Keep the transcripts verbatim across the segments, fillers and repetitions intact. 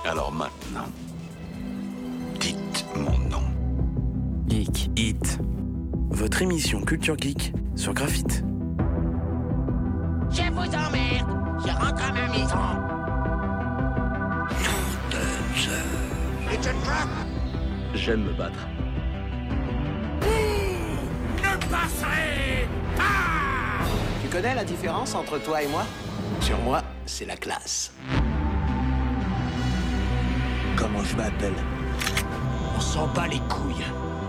Alors maintenant, dites mon nom. Geek Hit, votre émission Culture Geek sur Graphite. Je vous emmerde, je rentre à ma maison. Nom de Dieu. It's a trap. J'aime me battre. Ne passerez pas. Tu connais la différence entre toi et moi? Sur moi, c'est la classe. Comment je m'appelle? On s'en bat les couilles.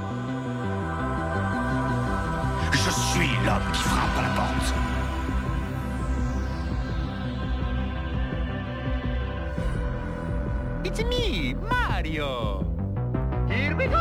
Je suis l'homme qui frappe à la porte. It's me, Mario. Here we go.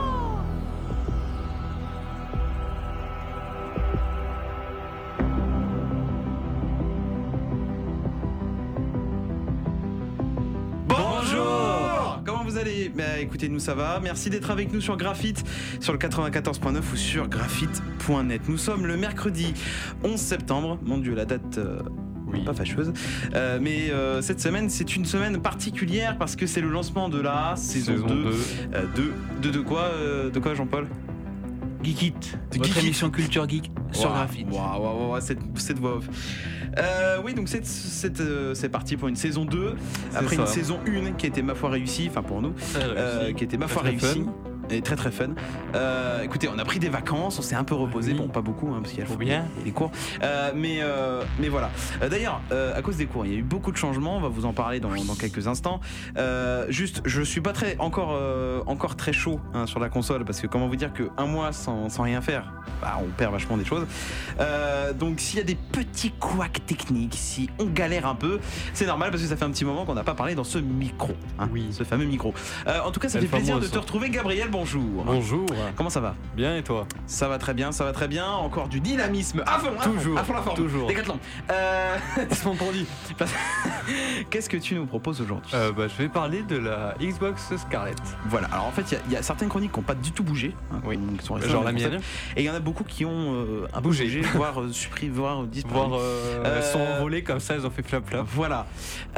Bonjour. Comment vous allez? Bah, écoutez, nous ça va. Merci d'être avec nous sur Graphite, sur le quatre-vingt-quatorze point neuf ou sur graphite point net. Nous sommes le mercredi onze septembre. Mon Dieu, la date... Euh... Oui. Pas fâcheuse, euh, mais euh, cette semaine c'est une semaine particulière parce que c'est le lancement de la saison, saison deux, deux. Euh, de, de de quoi euh, de quoi Jean-Paul? Geek It, votre Geek émission Culture Geek sur wow, Graphite. Waouh, waouh, waouh, cette, cette voix off. Euh, oui, donc c'est, c'est, euh, c'est parti pour une saison deux, c'est après ça. Une saison un qui était ma foi réussie, enfin pour nous, euh, qui était ma foi réussie. Fun. Et très très fun. Euh, écoutez, on a pris des vacances, on s'est un peu reposé, oui. Bon pas beaucoup hein, parce qu'il y a le bien et les cours. Euh, mais euh, mais voilà. Euh, d'ailleurs, euh, à cause des cours, il y a eu beaucoup de changements. On va vous en parler dans, dans quelques instants. Euh, juste, je suis pas très encore euh, encore très chaud hein, sur la console parce que comment vous dire que un mois sans sans rien faire, bah, on perd vachement des choses. Euh, donc s'il y a des petits couacs techniques, si on galère un peu, c'est normal parce que ça fait un petit moment qu'on n'a pas parlé dans ce micro, hein, oui, ce fameux micro. Euh, en tout cas, ça fait plaisir de te retrouver, Gabriel. Bonjour. Bonjour. Comment ça va? Bien et toi? Ça va très bien, ça va très bien. Encore du dynamisme à fond, toujours, à fond la forme. Toujours. Décathlon. Euh... C'est mon produit. Qu'est-ce que tu nous proposes aujourd'hui? euh, bah, Je vais parler de la Xbox Scarlett. Voilà. Alors en fait, il y, y a certaines chroniques qui n'ont pas du tout bougé. Hein, oui. Qui sont genre la mienne. Et il y en a beaucoup qui ont euh, un bougé, bougé voire euh, supprimé, voire disparu. Voire euh, euh, sont envolées comme ça, ils ont fait flap flap. Voilà.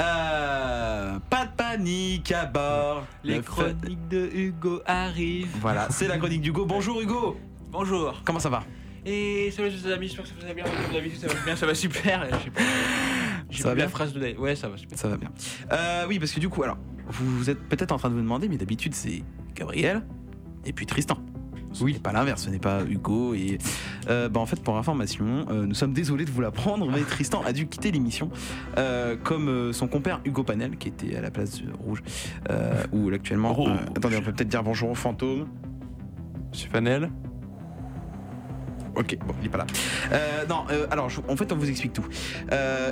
Euh, pas de panique à bord. Les chroniques fa... de Hugo arrivent. Voilà, c'est la chronique d'Hugo. Bonjour Hugo. Bonjour. Comment ça va? Et ça va, les amis, j'espère que ça va bien. Comme d'habitude, ça va bien, ça va super. Je sais pas. J'ai ça va bien la phrase de la... Ouais, ça va super. Ça va bien. Euh, oui, parce que du coup, alors, vous, vous êtes peut-être en train de vous demander, mais d'habitude c'est Gabriel et puis Tristan. Ce oui, pas l'inverse, ce n'est pas Hugo et euh, bah en fait pour information, euh, nous sommes désolés de vous l'apprendre, mais Tristan a dû quitter l'émission euh, comme euh, son compère Hugo Panel qui était à la place de Rouge euh, où actuellement. Oh, euh, attendez, on peut peut-être dire bonjour au fantôme. Monsieur Panel. Ok, bon, il est pas là. Euh, non, euh, alors en fait on vous explique tout. Euh,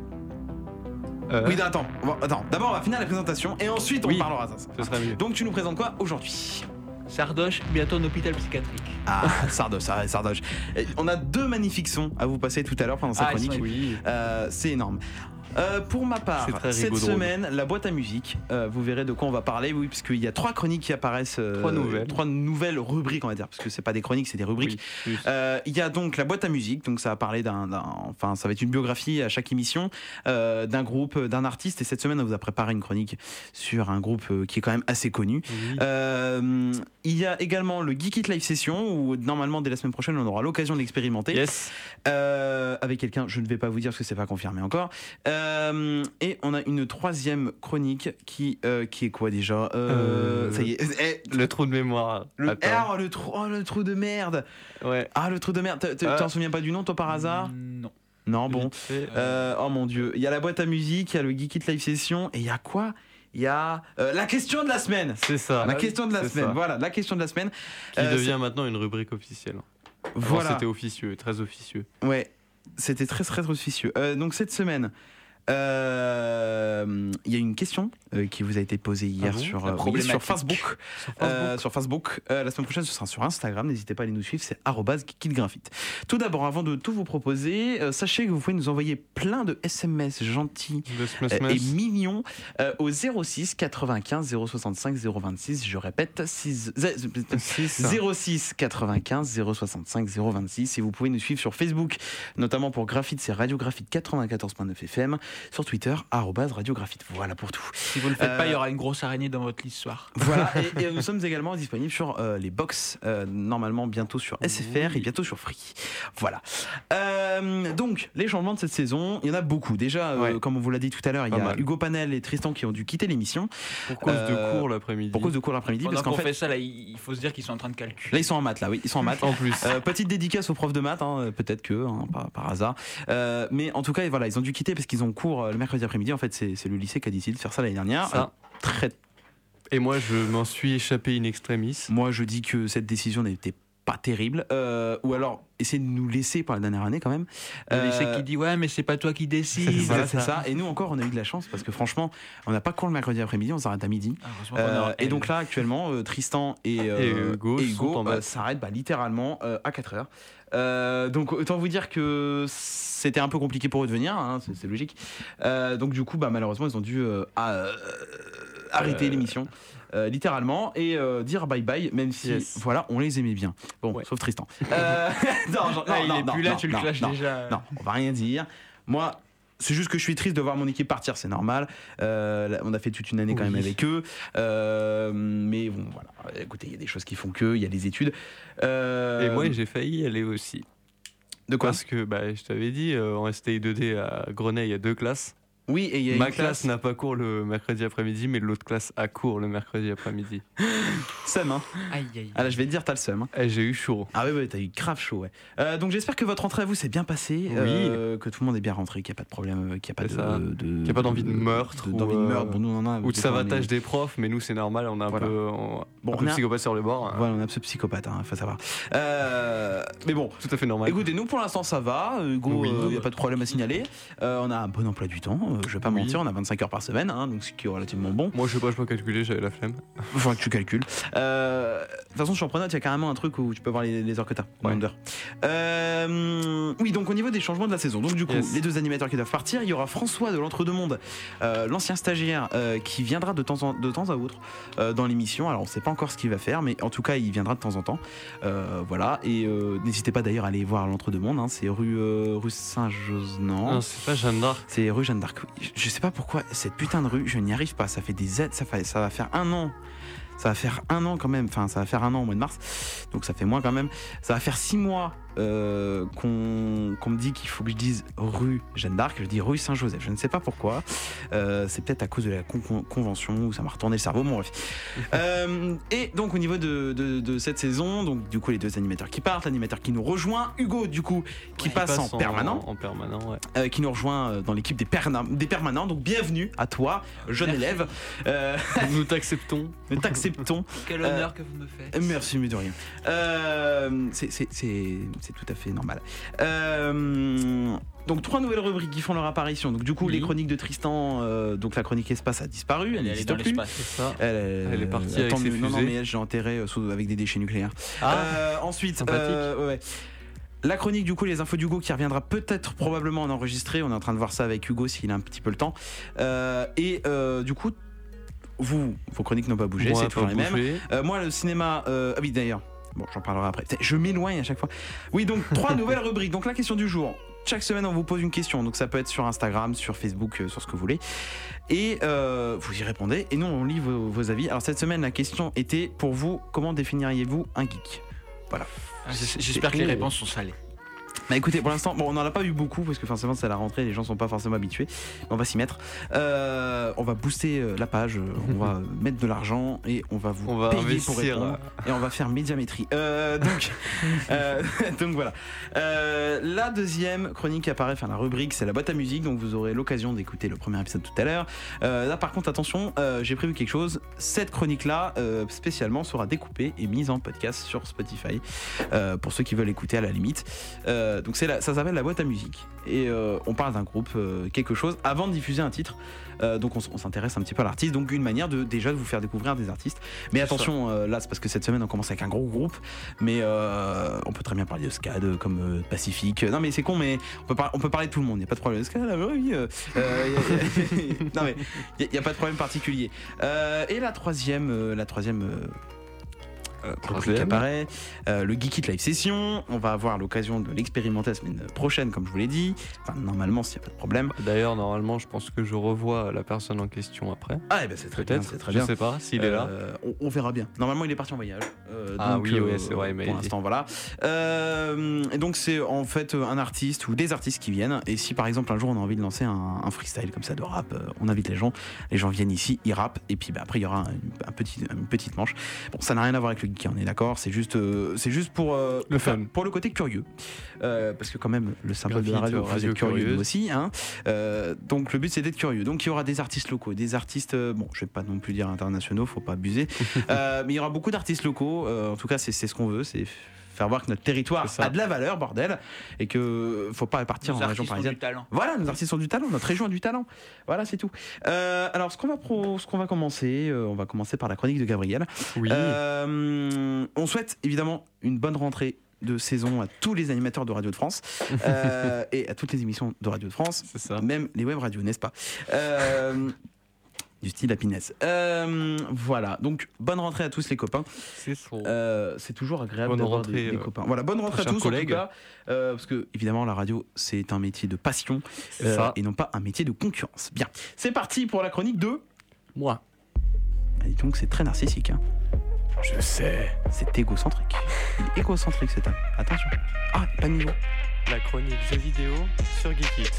Euh... Oui, attends, attends. D'abord, on va finir la présentation et ensuite on oui, parlera de ça. Ce sera mieux. Donc, tu nous présentes quoi aujourd'hui? Sardoche, bientôt un hôpital psychiatrique. Ah, Sardoche, Sardoche. On a deux magnifiques sons à vous passer tout à l'heure pendant cette ah, chronique. Oui. Euh, c'est énorme. Euh, pour ma part, cette semaine, la boîte à musique, euh, vous verrez de quoi on va parler, oui, parce qu'il y a trois chroniques qui apparaissent, euh, trois nouvelles, trois nouvelles rubriques, on va dire, parce que c'est pas des chroniques, c'est des rubriques. Oui, euh, il y a donc la boîte à musique, donc ça va parler d'un, d'un enfin, ça va être une biographie à chaque émission euh, d'un groupe, d'un artiste, et cette semaine, on vous a préparé une chronique sur un groupe qui est quand même assez connu. Oui. Euh, il y a également le Geek It Live Session, où normalement dès la semaine prochaine, on aura l'occasion de l'expérimenter. Yes. Euh, avec quelqu'un, je ne vais pas vous dire parce que c'est pas confirmé encore. Euh, Euh, et on a une troisième chronique qui, euh, qui est quoi déjà euh, euh, Ça y est. Eh, le trou de mémoire. Le, ah, le, trou, oh, le trou de merde. Ouais. Ah, le trou de merde. Tu euh, t'en souviens pas du nom, toi, par hasard? Non. Non, bon. Fait, euh... Euh, oh mon Dieu. Il y a la boîte à musique, il y a le Geek It Live Session, et il y a quoi? Il y a euh, la question de la semaine. C'est ça. La question de la semaine. Ça. Voilà, la question de la semaine. Qui euh, devient c'est... maintenant une rubrique officielle. Voilà. Alors, c'était officieux, très officieux. Ouais. C'était très, très officieux. Euh, donc, cette semaine. Il euh, y a une question euh, qui vous a été posée hier ah bon sur, euh, oui, sur Facebook. Sur Facebook. Euh, sur Facebook. Euh, la semaine prochaine, ce sera sur Instagram. N'hésitez pas à aller nous suivre. C'est arobase geekitgraphite. Tout d'abord, avant de tout vous proposer, euh, sachez que vous pouvez nous envoyer plein de S M S gentils euh, et mignons euh, au zéro six quatre-vingt-quinze zéro soixante-cinq zéro vingt-six. Je répète, zéro six quatre-vingt-quinze zéro soixante-cinq zéro vingt-six. Et vous pouvez nous suivre sur Facebook, notamment pour Graphite, c'est Radio Graphite quatre-vingt-quatorze point neuf F M. sur Twitter, arobase radiographite. Voilà pour tout. Si vous ne le faites euh, pas, il y aura une grosse araignée dans votre lit ce soir. Voilà, et, et nous sommes également disponibles sur euh, les box, euh, normalement bientôt sur S F R et bientôt sur Free. Voilà. Euh, donc, les changements de cette saison, il y en a beaucoup. Déjà, euh, ouais. comme on vous l'a dit tout à l'heure, il y a mal. Hugo Panel et Tristan qui ont dû quitter l'émission. Pour cause euh, de cours l'après-midi. Pour cause de cours l'après-midi. Pendant parce qu'en qu'on fait, fait ça, là, il faut se dire qu'ils sont en train de calculer. Là, ils sont en maths, là, oui. Ils sont en maths. En plus. Euh, petite dédicace aux profs de maths, hein, peut-être que, hein, par, par hasard. Euh, mais en tout cas, voilà, ils ont dû quitter parce qu'ils ont cours le mercredi après-midi. En fait, c'est, c'est le lycée qui a décidé de faire ça l'année dernière. Ça. Euh, très. Et moi, je m'en suis échappé in extremis. Moi, je dis que cette décision n'était pas terrible. Euh, ou alors, essayer de nous laisser par la dernière année quand même. Le euh, lycée qui dit ouais, mais c'est pas toi qui décides. Voilà, c'est ça. Et nous encore, on a eu de la chance parce que franchement, on n'a pas cours le mercredi après-midi, on s'arrête à midi. Ah, euh, et donc là, actuellement, euh, Tristan et, euh, et Hugo, et Hugo euh, s'arrêtent bah, littéralement euh, à quatre heures. Euh, donc autant vous dire que c'était un peu compliqué pour eux de venir, hein, c'est, c'est logique. Euh, donc du coup, bah, malheureusement, ils ont dû euh, à, euh, arrêter euh... l'émission. Euh, littéralement et euh, dire bye bye, même si yes. voilà, on les aimait bien. Bon, ouais. Sauf Tristan. Euh, non, non, ah, non, il est non, plus là, non, tu non, le clashes non, déjà. Non, on va rien dire. Moi, c'est juste que je suis triste de voir mon équipe partir, c'est normal. Euh, on a fait toute une année quand oui. même avec eux. Euh, mais bon, voilà. Écoutez, il y a des choses qui font que, il y a des études. Euh, et moi, j'ai failli y aller aussi. De quoi ? Parce que bah, je t'avais dit, euh, en S T I deux D à Grenay, il y a deux classes. Oui, et il y a Ma une classe, classe n'a pas cours le mercredi après-midi, mais l'autre classe a cours le mercredi après-midi. Seum, hein. Aïe, aïe. Ah là, je vais te dire, t'as le seum. Hein. Eh, j'ai eu chaud. Ah oui, oui, t'as eu grave chaud, ouais. Euh, donc j'espère que votre rentrée à vous s'est bien passée, oui. euh, que tout le monde est bien rentré, qu'il n'y a pas de problème, qu'il n'y a pas de, de, qu'il n'y a pas d'envie de meurtre, de, d'envie de meurtre. Bon, nous on en a. Ou de savatage des profs, mais nous c'est normal, on a un voilà. peu, on, bon, un peu on a... psychopathe sur le bord. Voilà, on est un peu psychopathe, hein, faut savoir. Euh, mais bon, tout à fait normal. Écoutez, nous pour l'instant ça va, Hugo, il oui. n'y euh, a pas de problème à signaler. Euh, on a un bon emploi du temps, euh, je vais pas oui. mentir, on a vingt-cinq heures par semaine, hein, donc ce qui est relativement bon. Moi je sais pas, je peux calculer, j'avais la flemme. Il faudra que tu calcules. Euh, de toute façon, sur Pronote, il y a carrément un truc où tu peux voir les, les heures que tu as. Ouais. Euh, oui, donc au niveau des changements de la saison, donc du coup, yes. les deux animateurs qui doivent partir, il y aura François de l'Entre-deux-Mondes, euh, l'ancien stagiaire, euh, qui viendra de temps, en, de temps à autre euh, dans l'émission. Alors on ne sait pas encore ce qu'il va faire, mais en tout cas, il viendra de temps en temps. Euh, voilà, et euh, n'hésitez pas d'ailleurs à aller voir l'Entre-deux-Mondes, hein, c'est rue, euh, rue Saint-Josnan. Non, c'est pas Jeanne d'Arc. C'est rue Jeanne d'Arc. Je sais pas pourquoi cette putain de rue, je n'y arrive pas. Ça fait des aides, ça, fait, ça va faire un an. Ça va faire un an quand même. Enfin, ça va faire un an au mois de mars. Donc ça fait moins quand même. Ça va faire six mois euh, qu'on, qu'on me dit qu'il faut que je dise rue Jeanne d'Arc. Je dis rue Saint-Joseph. Je ne sais pas pourquoi. Euh, c'est peut-être à cause de la con- con- convention où ça m'a retourné le cerveau. Bon bref. euh, et donc au niveau de, de, de cette saison, donc du coup les deux animateurs qui partent, l'animateur qui nous rejoint, Hugo du coup qui ouais, passe, passe en, en permanent, en permanent, ouais. euh, qui nous rejoint dans l'équipe des, perna- des permanents. Donc bienvenue à toi, jeune Merci. élève. Euh, nous t'acceptons. Nous t'acceptons. Quel honneur euh, que vous me faites. Merci, mais de rien. Euh, c'est, c'est, c'est, c'est tout à fait normal. Euh, donc trois nouvelles rubriques qui font leur apparition. Donc du coup, oui. les chroniques de Tristan, euh, donc la chronique espace a disparu. Elle n'existe plus. C'est ça. Elle, elle est partie attends, avec ses non, fusées. non, mais elle, j'ai enterré euh, sous, avec des déchets nucléaires. Ah, euh, ensuite, euh, ouais. La chronique, du coup, les infos d'Hugo qui reviendra peut-être probablement en enregistré. On est en train de voir ça avec Hugo s'il a un petit peu le temps. Euh, et euh, du coup, vous, vos chroniques n'ont pas bougé, moi, c'est toujours les mêmes. Euh, moi, le cinéma, euh, ah oui, d'ailleurs. Bon, j'en parlerai après. Je m'éloigne à chaque fois. Oui, donc trois nouvelles rubriques. Donc la question du jour. Chaque semaine, on vous pose une question. Donc ça peut être sur Instagram, sur Facebook, euh, sur ce que vous voulez. Et euh, vous y répondez. Et nous, on lit vos, vos avis. Alors cette semaine, la question était pour vous, comment définiriez-vous un geek ? Voilà. J'espère que les réponses sont salées. Bah écoutez, pour l'instant, bon, on n'en a pas eu beaucoup parce que forcément c'est la rentrée, les gens sont pas forcément habitués. On va s'y mettre. Euh, on va booster la page, on va mettre de l'argent et on va vous on va payer investir. pour répondre et on va faire médiamétrie. Euh, donc, euh, donc voilà. Euh, la deuxième chronique apparaît, enfin la rubrique, c'est la boîte à musique, donc vous aurez l'occasion d'écouter le premier épisode tout à l'heure. Euh, là par contre, attention, euh, j'ai prévu quelque chose. Cette chronique-là, euh, spécialement, sera découpée et mise en podcast sur Spotify euh, pour ceux qui veulent écouter à la limite. Euh, donc c'est la, ça s'appelle la boîte à musique et euh, on parle d'un groupe, euh, quelque chose avant de diffuser un titre. Euh, donc on, on s'intéresse un petit peu à l'artiste, donc une manière de déjà de vous faire découvrir des artistes. Mais c'est attention, euh, là c'est parce que cette semaine on commence avec un gros groupe, mais euh, on peut très bien parler de Scad comme euh, Pacifique. Non mais c'est con, mais on peut, par- on peut parler de tout le monde. Il y a pas de problème. Scad, la vraie vie. Euh, euh, y a, y a, non mais il y, y a pas de problème particulier. Euh, et la troisième, euh, la troisième. Euh, euh, qui apparaît. Euh, le Geek It Live Session, on va avoir l'occasion de l'expérimenter la semaine prochaine, comme je vous l'ai dit. Enfin, normalement, s'il n'y a pas de problème. D'ailleurs, normalement, je pense que je revois la personne en question après. Ah, eh ben c'est très Peut-être, bien, c'est très je bien. sais pas s'il euh, est là. On, on verra bien. Normalement, il est parti en voyage. Euh, ah donc, oui, euh, oui, c'est vrai. Mais pour l'instant, voilà. Euh, et donc, c'est en fait un artiste ou des artistes qui viennent. Et si par exemple un jour on a envie de lancer un, un freestyle comme ça de rap, euh, on invite les gens. Les gens viennent ici, ils rappent. Et puis bah, après, il y aura un, un petit, une petite manche. Bon, ça n'a rien à voir avec le geek, on est d'accord. C'est juste, euh, c'est juste pour euh, le fun, pour le côté curieux, euh, parce que quand même le symbole de la radio, radio est curieux aussi. Hein. Euh, donc le but c'est d'être curieux. Donc il y aura des artistes locaux, des artistes, euh, bon, je vais pas non plus dire internationaux, faut pas abuser, euh, mais il y aura beaucoup d'artistes locaux. Euh, en tout cas, c'est, c'est ce qu'on veut, c'est faire voir que notre territoire a de la valeur, bordel, et que faut pas partir nos en région parisienne. Du talent. Voilà, nos artistes ont du talent, notre région a du talent. Voilà, c'est tout. Euh, alors, ce qu'on va pro, ce qu'on va commencer, euh, on va commencer par la chronique de Gabriel. Oui. Euh, on souhaite évidemment une bonne rentrée de saison à tous les animateurs de Radio de France euh, et à toutes les émissions de Radio de France, c'est ça. Même les web radios, n'est-ce pas? euh, Du style Happiness. Euh, voilà, donc bonne rentrée à tous les copains. C'est, euh, c'est toujours agréable bonne d'avoir rentrée, des, des euh, copains. Voilà, bonne rentrée à tous collègues. En tout cas, euh, parce que évidemment la radio c'est un métier de passion euh, et non pas un métier de concurrence. Bien, c'est parti pour la chronique de moi. Ah, dis donc c'est très narcissique. Hein. Je sais. C'est égocentrique. Il est égocentrique cet homme. Attention. Ah, pas de niveau. La chronique jeux vidéo sur Geek It.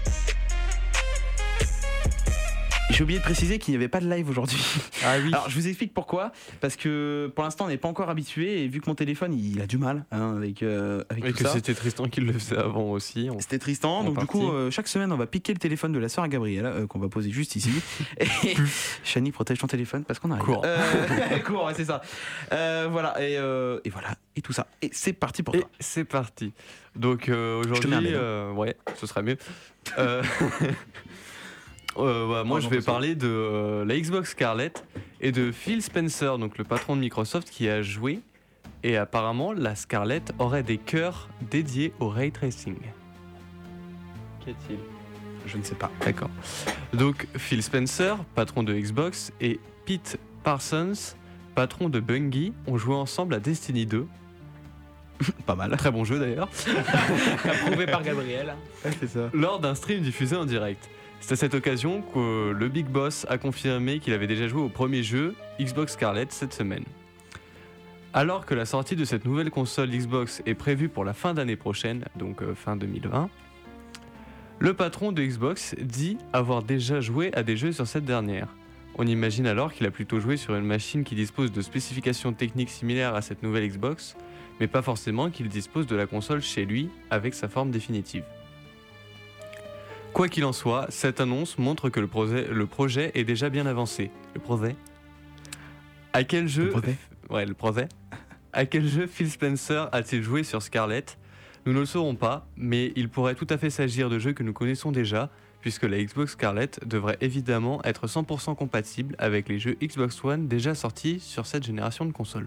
J'ai oublié de préciser qu'il n'y avait pas de live aujourd'hui. Ah oui. Alors je vous explique pourquoi. Parce que pour l'instant on n'est pas encore habitué et vu que mon téléphone il a du mal hein, avec, euh, avec et tout que ça. C'était Tristan qui le faisait avant aussi. On... C'était Tristan. Donc partie. Du coup euh, chaque semaine on va piquer le téléphone de la sœur à Gabriel euh, qu'on va poser juste ici. Et Chani protège ton téléphone parce qu'on arrive. Cours. Euh, cours, ouais, c'est ça. Euh, voilà et, euh, et voilà et tout ça. Et c'est parti pour et toi. C'est parti. Donc euh, aujourd'hui, euh, ouais, ce serait mieux. euh... Euh, bah, moi, oh, je vais parler de euh, la Xbox Scarlett et de Phil Spencer, donc le patron de Microsoft, qui a joué. Et apparemment, la Scarlett aurait des cœurs dédiés au ray tracing. Qu'y a-t-il ? Je ne sais pas. D'accord. Donc, Phil Spencer, patron de Xbox, et Pete Parsons, patron de Bungie, ont joué ensemble à Destiny deux. Pas mal. Très bon jeu d'ailleurs. Approuvé par Gabriel. Ouais, c'est ça. Lors d'un stream diffusé en direct. C'est à cette occasion que le Big Boss a confirmé qu'il avait déjà joué au premier jeu Xbox Scarlett cette semaine. Alors que la sortie de cette nouvelle console Xbox est prévue pour la fin d'année prochaine, donc euh, fin deux mille vingt, le patron de Xbox dit avoir déjà joué à des jeux sur cette dernière. On imagine alors qu'il a plutôt joué sur une machine qui dispose de spécifications techniques similaires à cette nouvelle Xbox, mais pas forcément qu'il dispose de la console chez lui avec sa forme définitive. Quoi qu'il en soit, cette annonce montre que le projet, le projet est déjà bien avancé. Le projet ? À quel jeu Le projet ? Ouais, le projet. À quel jeu Phil Spencer a-t-il joué sur Scarlett ? Nous ne le saurons pas, mais il pourrait tout à fait s'agir de jeux que nous connaissons déjà, puisque la Xbox Scarlett devrait évidemment être cent pour cent compatible avec les jeux Xbox One déjà sortis sur cette génération de consoles.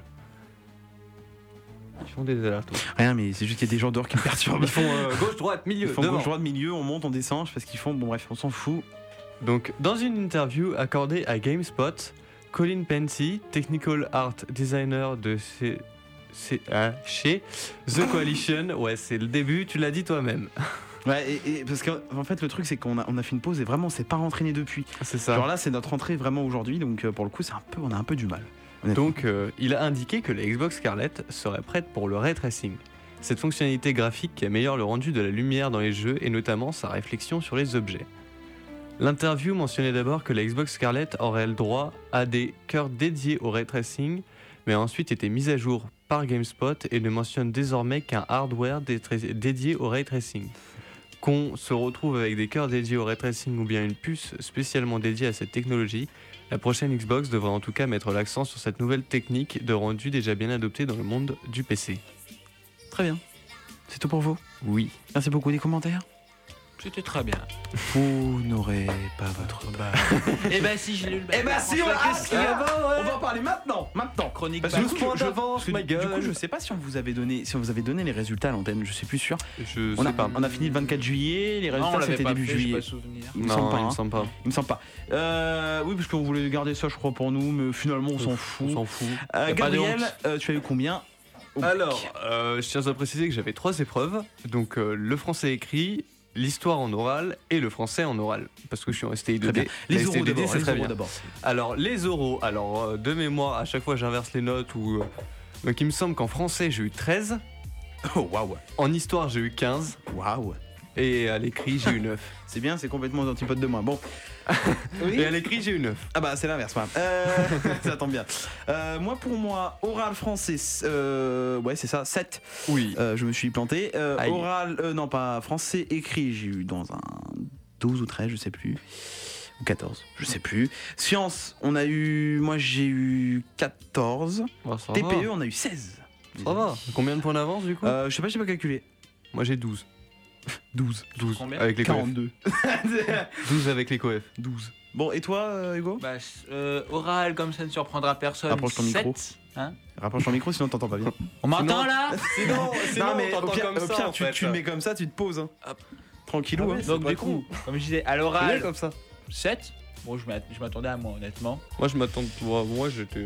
Ils font des alertes. Rien, mais c'est juste qu'il y a des gens dehors qui me perturbent. Ils font euh, gauche, droite, milieu. Ils font devant. gauche, droite, milieu, on monte, on descend, je sais pas ce qu'ils font, bon bref, on s'en fout. Donc, dans une interview accordée à GameSpot, Colin Penty, Technical Art Designer de C... C... Ah, chez The Coalition, ouais, c'est le début, tu l'as dit toi-même. Ouais, et, et parce qu'en en fait, le truc, c'est qu'on a, on a fait une pause et vraiment, on s'est pas rentraîné depuis. C'est ça. Genre là, c'est notre rentrée vraiment aujourd'hui, donc pour le coup, c'est un peu, on a un peu du mal. Donc, euh, il a indiqué que la Xbox Scarlett serait prête pour le ray tracing. Cette fonctionnalité graphique qui améliore le rendu de la lumière dans les jeux et notamment sa réflexion sur les objets. L'interview mentionnait d'abord que la Xbox Scarlett aurait le droit à des cœurs dédiés au ray tracing, mais a ensuite été mise à jour par GameSpot et ne mentionne désormais qu'un hardware dédié au ray tracing. Qu'on se retrouve avec des cœurs dédiés au ray tracing ou bien une puce spécialement dédiée à cette technologie, la prochaine Xbox devrait en tout cas mettre l'accent sur cette nouvelle technique de rendu déjà bien adoptée dans le monde du P C. Très bien. C'est tout pour vous ? Oui. Merci beaucoup. Des commentaires ? C'était très bien. Vous n'aurez pas votre bac. Eh ben si, j'ai lu le bac. Eh ben si, on, François, qu'est-ce qu'il y a ah, pas, ouais. on va en parler maintenant. Maintenant. Chronique Parce bac. que du coup, je, je, parce que ma du gueule. coup, je sais pas si on vous avait donné, si on vous avait donné les résultats à l'antenne. Je suis plus sûr. Je On sais a, pas. on a fini le vingt-quatre juillet. Les Non, on résultats l'avait c'était pas début fait, j'ai juillet. pas souvenir. Il me non, semble pas. il me hein. semble pas. Il me semble pas. Euh, oui, parce qu'on voulait garder ça, je crois, pour nous, mais finalement, on s'en fout. On s'en fout. Euh, Y a pas de Gabriel, honte. euh, tu as eu combien au bac? Alors, euh, je tiens à préciser que j'avais trois épreuves. Donc, euh, le français écrit, l'histoire en oral et le français en oral. Parce que je suis en S T I deux D. Très bien. Les La oraux S T I deux D, d'abord. c'est Les très oraux bien. d'abord. Alors, les oraux. Alors, euh, de mémoire, à chaque fois, j'inverse les notes. Ou, euh, donc, il me semble qu'en français, j'ai eu treize. Oh waouh, En histoire, j'ai eu quinze. waouh. Et à l'écrit, j'ai eu neuf. C'est bien, c'est complètement aux antipodes de moi. Bon. Et à l'écrit, j'ai eu neuf. Ah bah c'est l'inverse, pas. Euh, ça tombe bien. Euh, moi pour moi, oral français, euh, ouais c'est ça, sept. Oui. Euh, je me suis planté. Euh, Aïe. oral, euh, non pas français écrit, j'ai eu dans un douze ou treize, je sais plus. Ou quatorze, je sais plus. Sciences, on a eu, moi j'ai eu quatorze. Bon, ça T va. P E, on a eu seize. Ça va. Combien de points d'avance, du coup Euh, je sais pas, j'ai pas calculé. Moi, j'ai douze. douze. douze. Combien Avec les coefs. quarante-deux. douze avec les coefs. douze. Bon, et toi, euh, Hugo? Bah, euh, oral, comme ça ne surprendra personne. Rapproche ton micro. sept. Hein Rapproche ton micro, sinon t'entends pas bien. On m'entend Sinon- là Sinon, non, mais au pire, au pire, en tu, fait. tu le mets comme ça, tu te poses. Hein. Hop. Tranquillou. Ah ouais, hein. c'est Donc pas du con. coup, comme je disais, à C'est bien l'oral, comme ça. sept. Bon, je m'att- je m'attendais à moi, honnêtement. Moi, je m'attends. Moi, moi j'étais.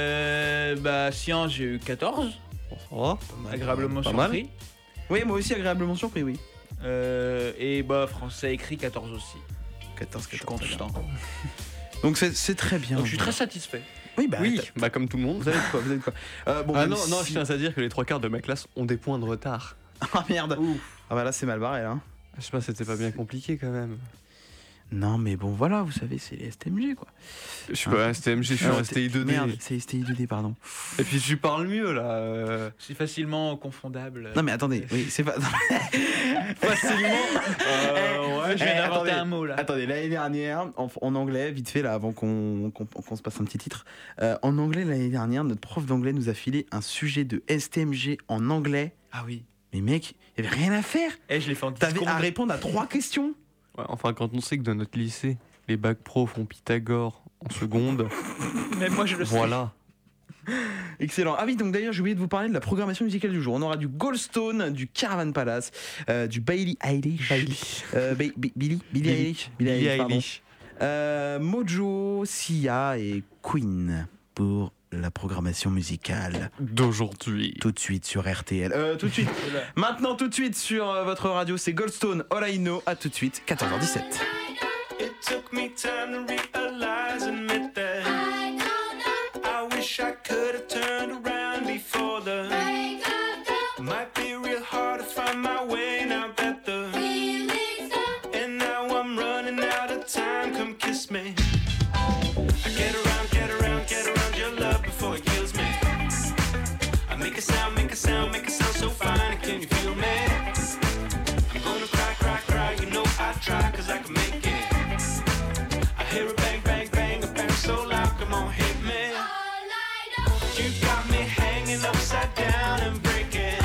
Euh, bah, sciences, j'ai eu quatorze. Bon, ça va. Agréablement Pas mal. surpris. Oui, moi aussi agréablement surpris, oui. Euh, et bah, français écrit, quatorze aussi. quatorze, Je suis quatorze. constant. Donc c'est c'est très bien. Donc je suis très voilà. satisfait. Oui, bah, Oui, t'as- bah comme tout le monde. vous avez de quoi, vous avez de quoi. Euh, bon, Ah même non, non, si- je tiens à dire que les trois quarts de ma classe ont des points de retard. Ah merde. Ah bah là c'est mal barré là. hein. Je sais pas, c'était pas bien compliqué quand même. Non mais bon voilà, vous savez, c'est les S T M G quoi. Je suis pas S T M G, je suis Ah, en S T I deux D. Merde, c'est S T I deux D, pardon. Et puis tu parles mieux là. euh, C'est facilement confondable. Non mais attendez, oui, c'est pas. Facilement. Euh, ouais, je viens Eh, d'inventer attendez. un mot là. Attendez, l'année dernière, en, en anglais, vite fait là, avant qu'on qu'on- qu'on se passe un petit titre, euh, en anglais l'année dernière, notre prof d'anglais nous a filé un sujet de S T M G en anglais. Ah oui. Mais mec, il y avait rien à faire. Eh, je l'ai fait en dix T'avais secondes. à répondre à trois questions. Ouais, enfin, quand on sait que dans notre lycée, les bacs pro font Pythagore en seconde, Mais moi je le sais. voilà. Excellent. Ah oui, donc d'ailleurs, j'ai oublié de vous parler de la programmation musicale du jour. On aura du Goldstone, du Caravan Palace, euh, du Bailey Eilish, euh, Ba- Ba- Billy, Billy Eilish, Billie Billie Eilish, pardon. Eilish. Euh, Mojo, Sia et Queen pour la programmation musicale. D'aujourd'hui. Tout de suite sur R T L. Euh, tout de suite. Maintenant, tout de suite sur euh, votre radio, c'est Goldstone, All I Know. À tout de suite, quatorze heures dix-sept. It took me time to realize and admit that I wish I could have turned around before the might be real hard to find my way now that the and now I'm running out of time. Come kiss me. I get around, get around, get around your love before it kills me. I make a sound, make a sound, make a sound so fine. Can you feel me? I'm gonna cry, cry, cry. You know I try 'cause I can make it. I hear a bang, bang, bang, a bang so loud. Come on, hit me. You got me hanging upside down and breaking.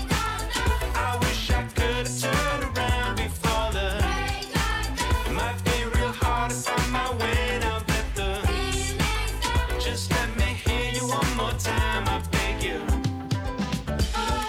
I wish I could have turned around before the. It might be real hard to find my way now that the. Just let me hear you one more time, I beg you.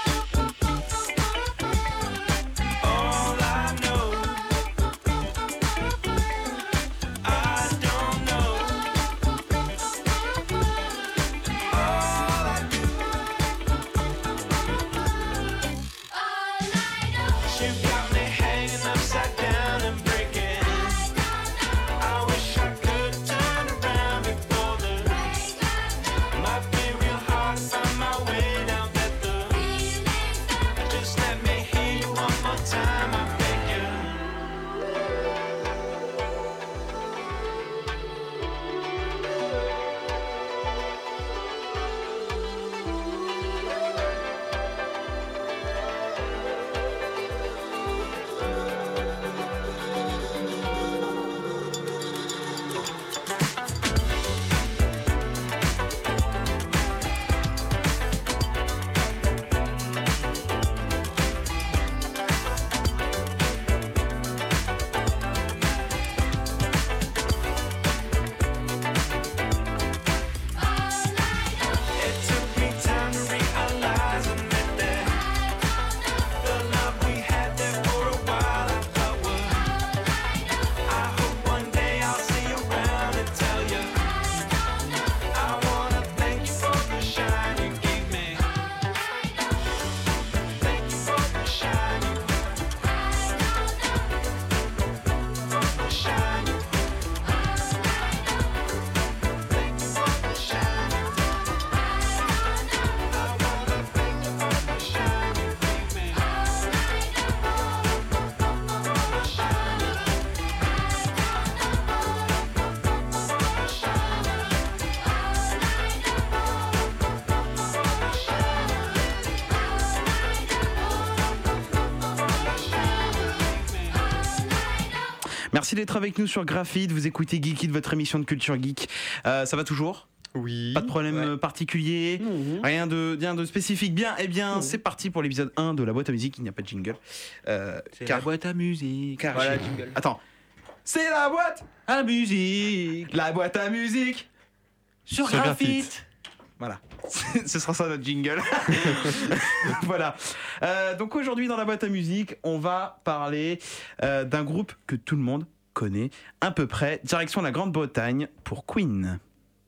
Merci d'être avec nous sur Graphite. Vous écoutez Geekit, votre émission de culture geek. Euh, ça va toujours ? Oui. Pas de problème Ouais. particulier, Mmh. rien de, rien de spécifique. Bien, eh bien, mmh. c'est parti pour l'épisode un de la boîte à musique. Il n'y a pas de jingle. Euh, C'est car- la boîte à musique. car Voilà, j'ai- jingle. Attends. C'est la boîte À musique. La boîte à musique Sur Sur Graphite. Graphite. Voilà, ce sera ça notre jingle. Voilà. Euh, donc aujourd'hui dans la boîte à musique, on va parler euh, d'un groupe que tout le monde connaît à peu près. Direction la Grande-Bretagne pour Queen.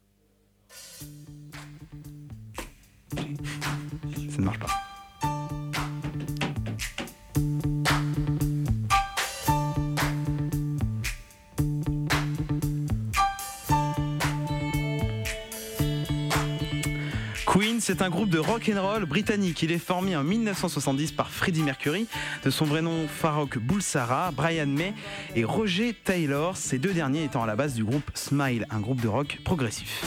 Ça ne marche pas. Queen, c'est un groupe de rock and roll britannique. Il est formé en dix-neuf cent soixante-dix par Freddie Mercury, de son vrai nom Farrokh Bulsara, Brian May et Roger Taylor, ces deux derniers étant à la base du groupe Smile, un groupe de rock progressif.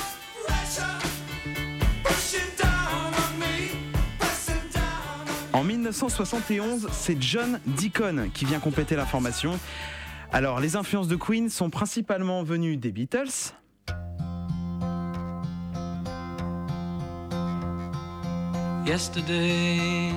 En dix-neuf cent soixante et onze, c'est John Deacon qui vient compléter la formation. Alors, les influences de Queen sont principalement venues des Beatles. Yesterday,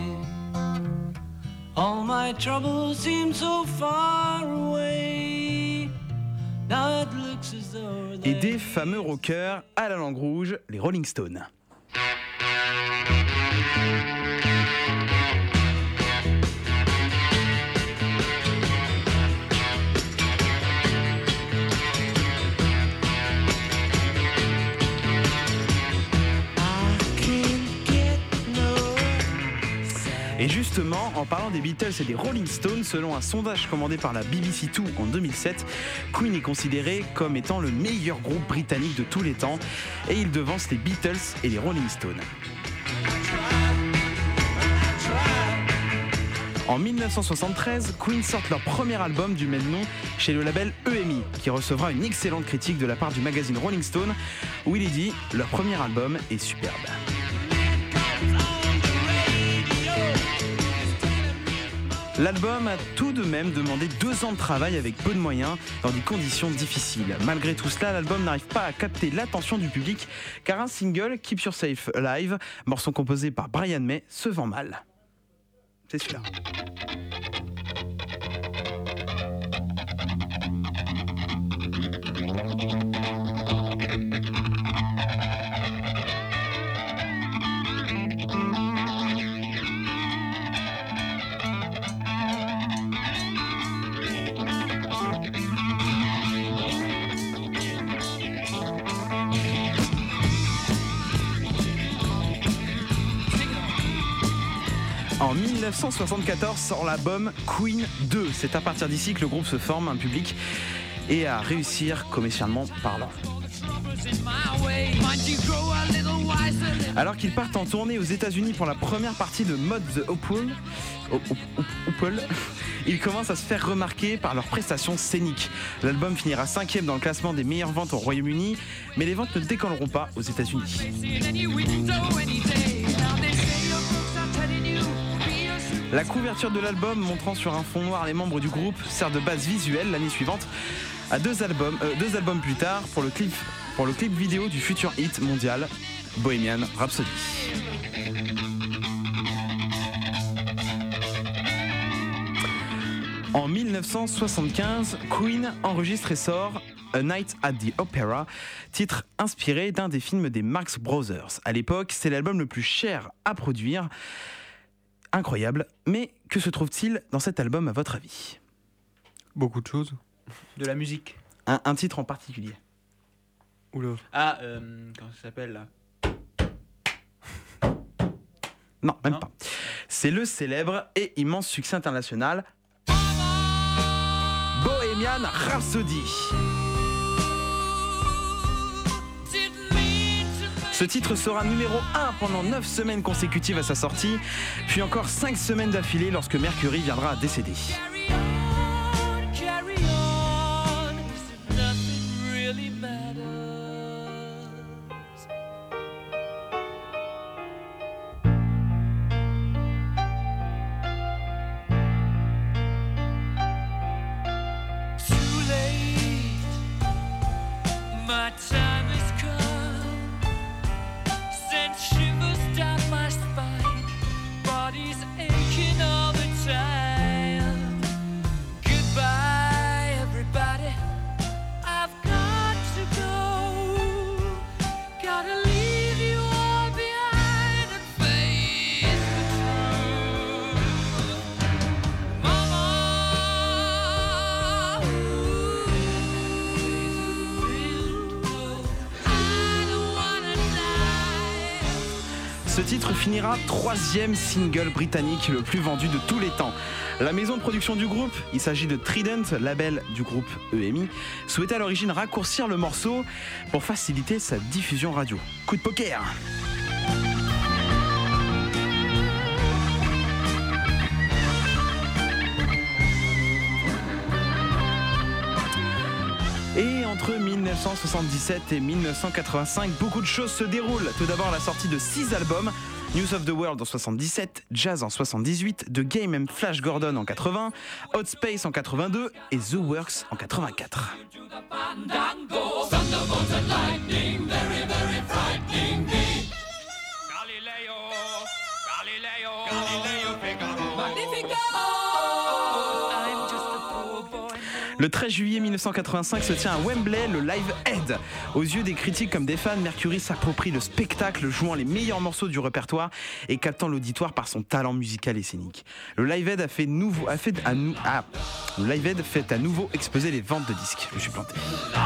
all my troubles seem so far away. Now it looks as though Et des fameux rockers à la langue rouge, les Rolling Stones. Et justement, en parlant des Beatles et des Rolling Stones, selon un sondage commandé par la B B C deux en deux mille sept, Queen est considéré comme étant le meilleur groupe britannique de tous les temps et il devance les Beatles et les Rolling Stones. En dix-neuf cent soixante-treize, Queen sortent leur premier album du même nom chez le label E M I, qui recevra une excellente critique de la part du magazine Rolling Stone, où il est dit « Leur premier album est superbe ». L'album a tout de même demandé deux ans de travail avec peu de moyens, dans des conditions difficiles. Malgré tout cela, l'album n'arrive pas à capter l'attention du public, car un single, Keep Yourself Alive, morceau composé par Brian May, se vend mal. C'est celui-là. En dix-neuf cent soixante-quatorze sort l'album Queen deux. C'est à partir d'ici que le groupe se forme un public et à réussir commercialement parlant. Alors qu'ils partent en tournée aux États-Unis pour la première partie de Mod the Hoople, Hoople, ils commencent à se faire remarquer par leurs prestations scéniques. L'album finira cinquième dans le classement des meilleures ventes au Royaume-Uni, mais les ventes ne décolleront pas aux États-Unis. La couverture de l'album, montrant sur un fond noir les membres du groupe, sert de base visuelle l'année suivante à deux albums, euh, deux albums plus tard pour le clip, pour le clip vidéo du futur hit mondial Bohemian Rhapsody. En dix-neuf cent soixante-quinze, Queen enregistre et sort A Night at the Opera, titre inspiré d'un des films des Marx Brothers. À l'époque, c'est l'album le plus cher à produire. Incroyable, mais que se trouve-t-il dans cet album à votre avis ? Beaucoup de choses. De la musique. Un, un titre en particulier. Oula. Ah, euh, comment ça s'appelle là ? Non, même Non. pas. C'est le célèbre et immense succès international Bohemian Rhapsody. Ce titre sera numéro un pendant neuf semaines consécutives à sa sortie, puis encore cinq semaines d'affilée lorsque Mercury viendra à décéder. Too late. Ce titre finira troisième single britannique le plus vendu de tous les temps. La maison de production du groupe, il s'agit de Trident, label du groupe E M I, souhaitait à l'origine raccourcir le morceau pour faciliter sa diffusion radio. Coup de poker! Et entre dix-neuf cent soixante-dix-sept et dix-neuf cent quatre-vingt-cinq, beaucoup de choses se déroulent. Tout d'abord la sortie de six albums, News of the World en soixante-dix-sept, Jazz en soixante-dix-huit, The Game and Flash Gordon en quatre-vingts, Hot Space en quatre-vingt-deux et The Works en quatre-vingt-quatre. Le treize juillet mille neuf cent quatre-vingt-cinq se tient à Wembley le Live Aid. Aux yeux des critiques comme des fans, Mercury s'approprie le spectacle, jouant les meilleurs morceaux du répertoire et captant l'auditoire par son talent musical et scénique. Le Live Aid a fait nouveau, a fait à nou, ah, le Live Aid fait à nouveau exploser les ventes de disques. Je suis planté.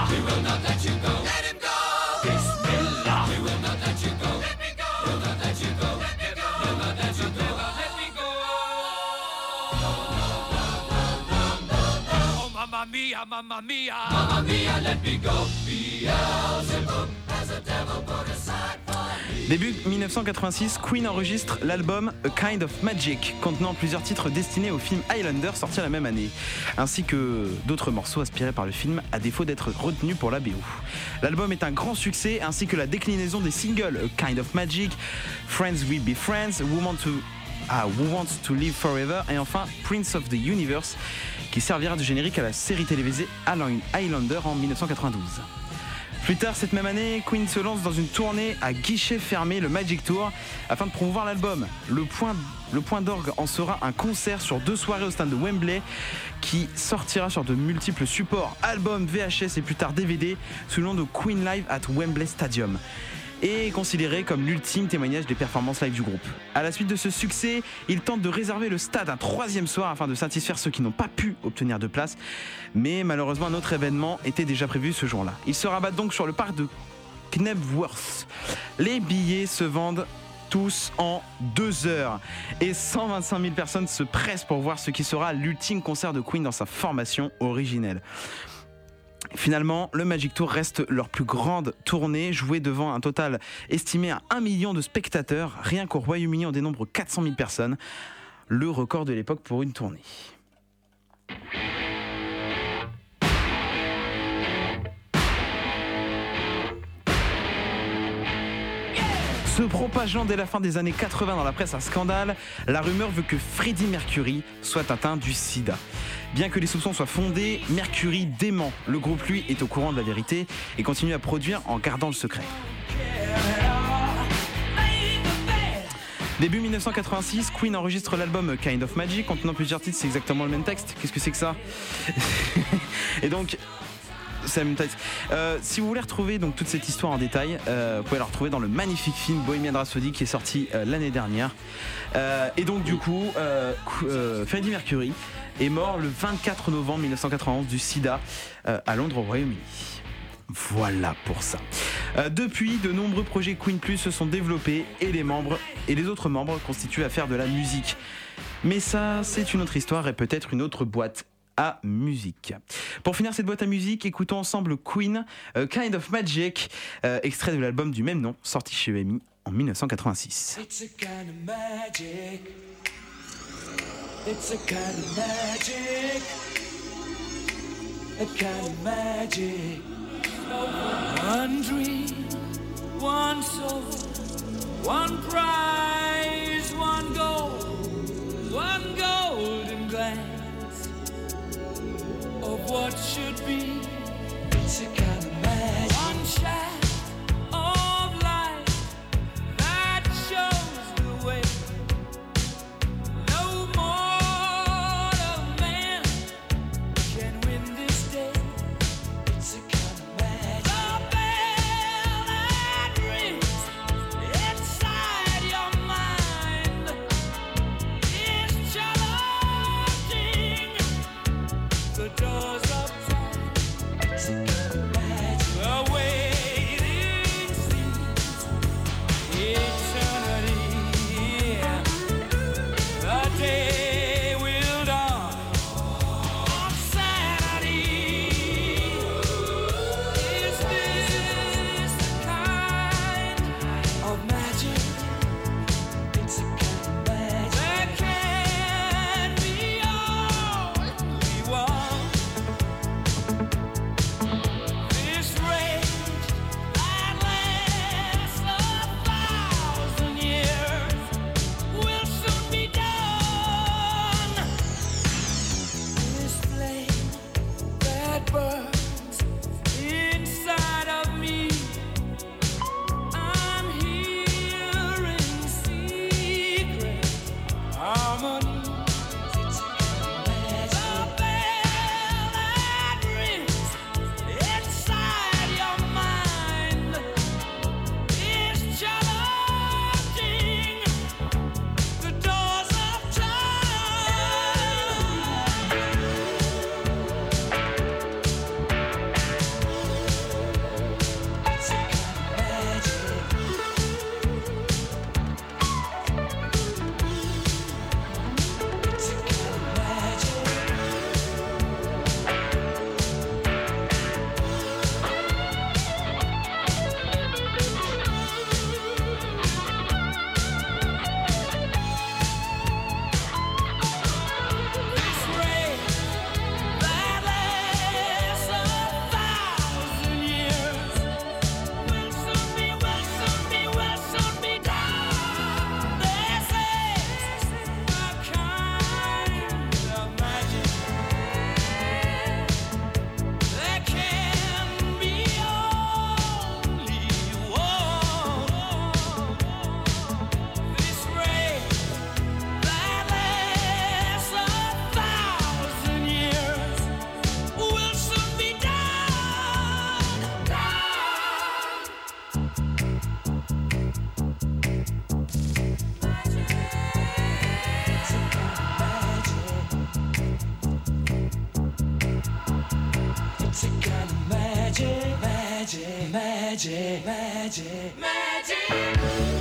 Mia, mamma mia, mamma mia, let me go. Beelzebub has a devil put aside for me. Début mille neuf cent quatre-vingt-six, Queen enregistre l'album A Kind of Magic, contenant plusieurs titres destinés au film Highlander sorti la même année, ainsi que d'autres morceaux inspirés par le film, à défaut d'être retenus pour la B O. L'album est un grand succès, ainsi que la déclinaison des singles A Kind of Magic, Friends Will Be Friends, Who Want to Ah, Who Wants to Live Forever et enfin Prince of the Universe, qui servira de générique à la série télévisée Highlander en mille neuf cent quatre-vingt-douze. Plus tard cette même année, Queen se lance dans une tournée à guichet fermé, le Magic Tour, afin de promouvoir l'album. Le point, le point d'orgue en sera un concert sur deux soirées au stade de Wembley, qui sortira sur de multiples supports, albums, V H S et plus tard D V D, sous le nom de Queen Live at Wembley Stadium, et est considéré comme l'ultime témoignage des performances live du groupe. À la suite de ce succès, il tente de réserver le stade un troisième soir afin de satisfaire ceux qui n'ont pas pu obtenir de place, mais malheureusement un autre événement était déjà prévu ce jour-là. Il se rabat donc sur le parc de Knebworth. Les billets se vendent tous en deux heures et cent vingt-cinq mille personnes se pressent pour voir ce qui sera l'ultime concert de Queen dans sa formation originelle. Finalement, le Magic Tour reste leur plus grande tournée, jouée devant un total estimé à un million de spectateurs. Rien qu'au Royaume-Uni, on dénombre quatre cent mille personnes, le record de l'époque pour une tournée. Se propageant dès la fin des années quatre-vingts dans la presse un scandale, la rumeur veut que Freddie Mercury soit atteint du sida. Bien que les soupçons soient fondés, Mercury dément. Le groupe, lui, est au courant de la vérité et continue à produire en gardant le secret. Début mille neuf cent quatre-vingt-six, Queen enregistre l'album A Kind of Magic, contenant plusieurs titres, c'est exactement le même texte. Qu'est-ce que c'est que ça? Et donc... c'est la même taille. Euh, si vous voulez retrouver donc toute cette histoire en détail, euh, vous pouvez la retrouver dans le magnifique film Bohemian Rhapsody qui est sorti euh, l'année dernière. Euh, et donc du coup, euh, euh, Freddie Mercury est mort le vingt-quatre novembre mille neuf cent quatre-vingt-onze du sida euh, à Londres au Royaume-Uni. Voilà pour ça. Euh, depuis, de nombreux projets Queen Plus se sont développés et les membres et les autres membres continuent à faire de la musique. Mais ça, c'est une autre histoire et peut-être une autre boîte à musique. Pour finir cette boîte à musique, écoutons ensemble Queen, A Kind of Magic, euh, extrait de l'album du même nom, sorti chez E M I en mille neuf cent quatre-vingt-six. It's a kind of magic. It's a kind of magic. A kind of magic. One dream, one soul, one prize, one goal, one golden glance of what should be. It's a kind of magic. One shaft of light that shows the way. No mortal man can win this day. It's a kind of magic. The bell that rings inside your mind is challenging the doors of time. magic, magic, magic.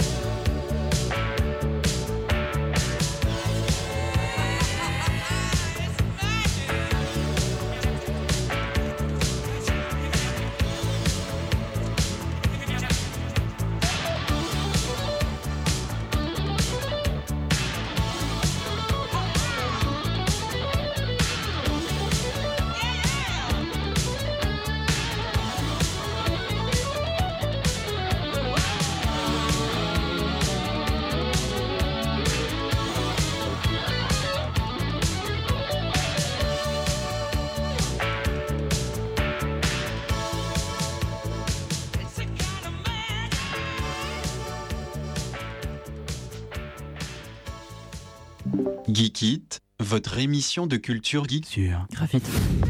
Geek It, votre émission de culture geek sur Graphite.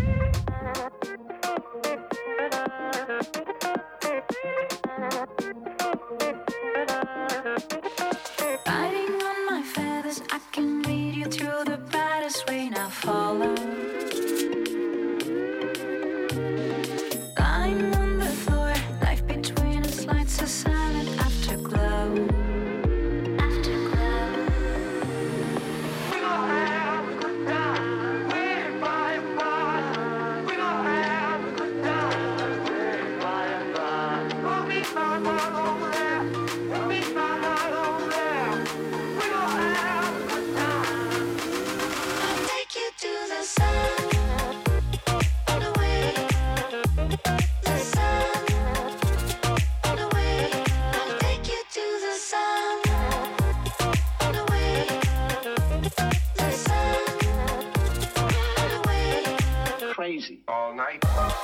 All night.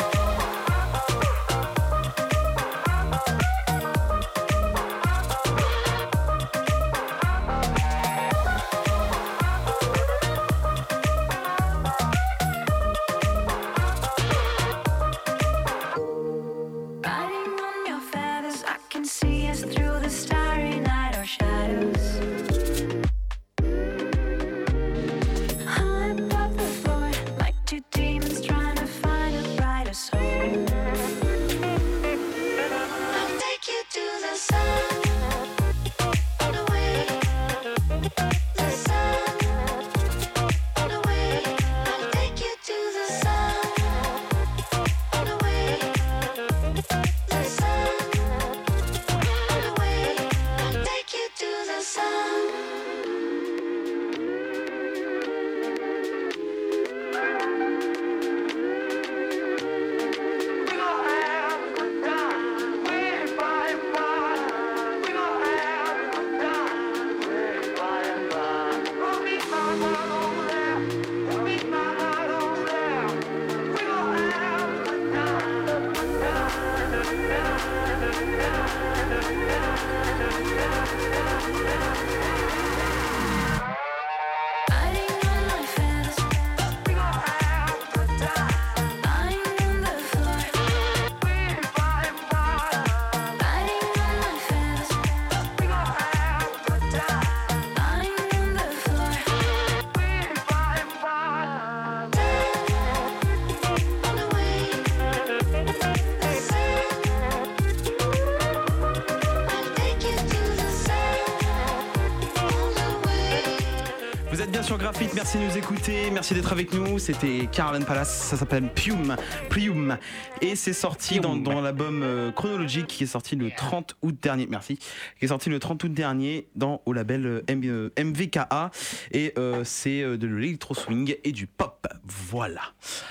Sur Graphite, merci de nous écouter, merci d'être avec nous. C'était Caroline Palace, ça s'appelle Pium, Prium, et c'est sorti dans, dans l'album euh, Chronologique qui est sorti le trente août dernier. Merci, qui est sorti le trente août dernier dans au label euh, M, euh, M V K A, et euh, c'est euh, de l'électro swing et du pop. Voilà.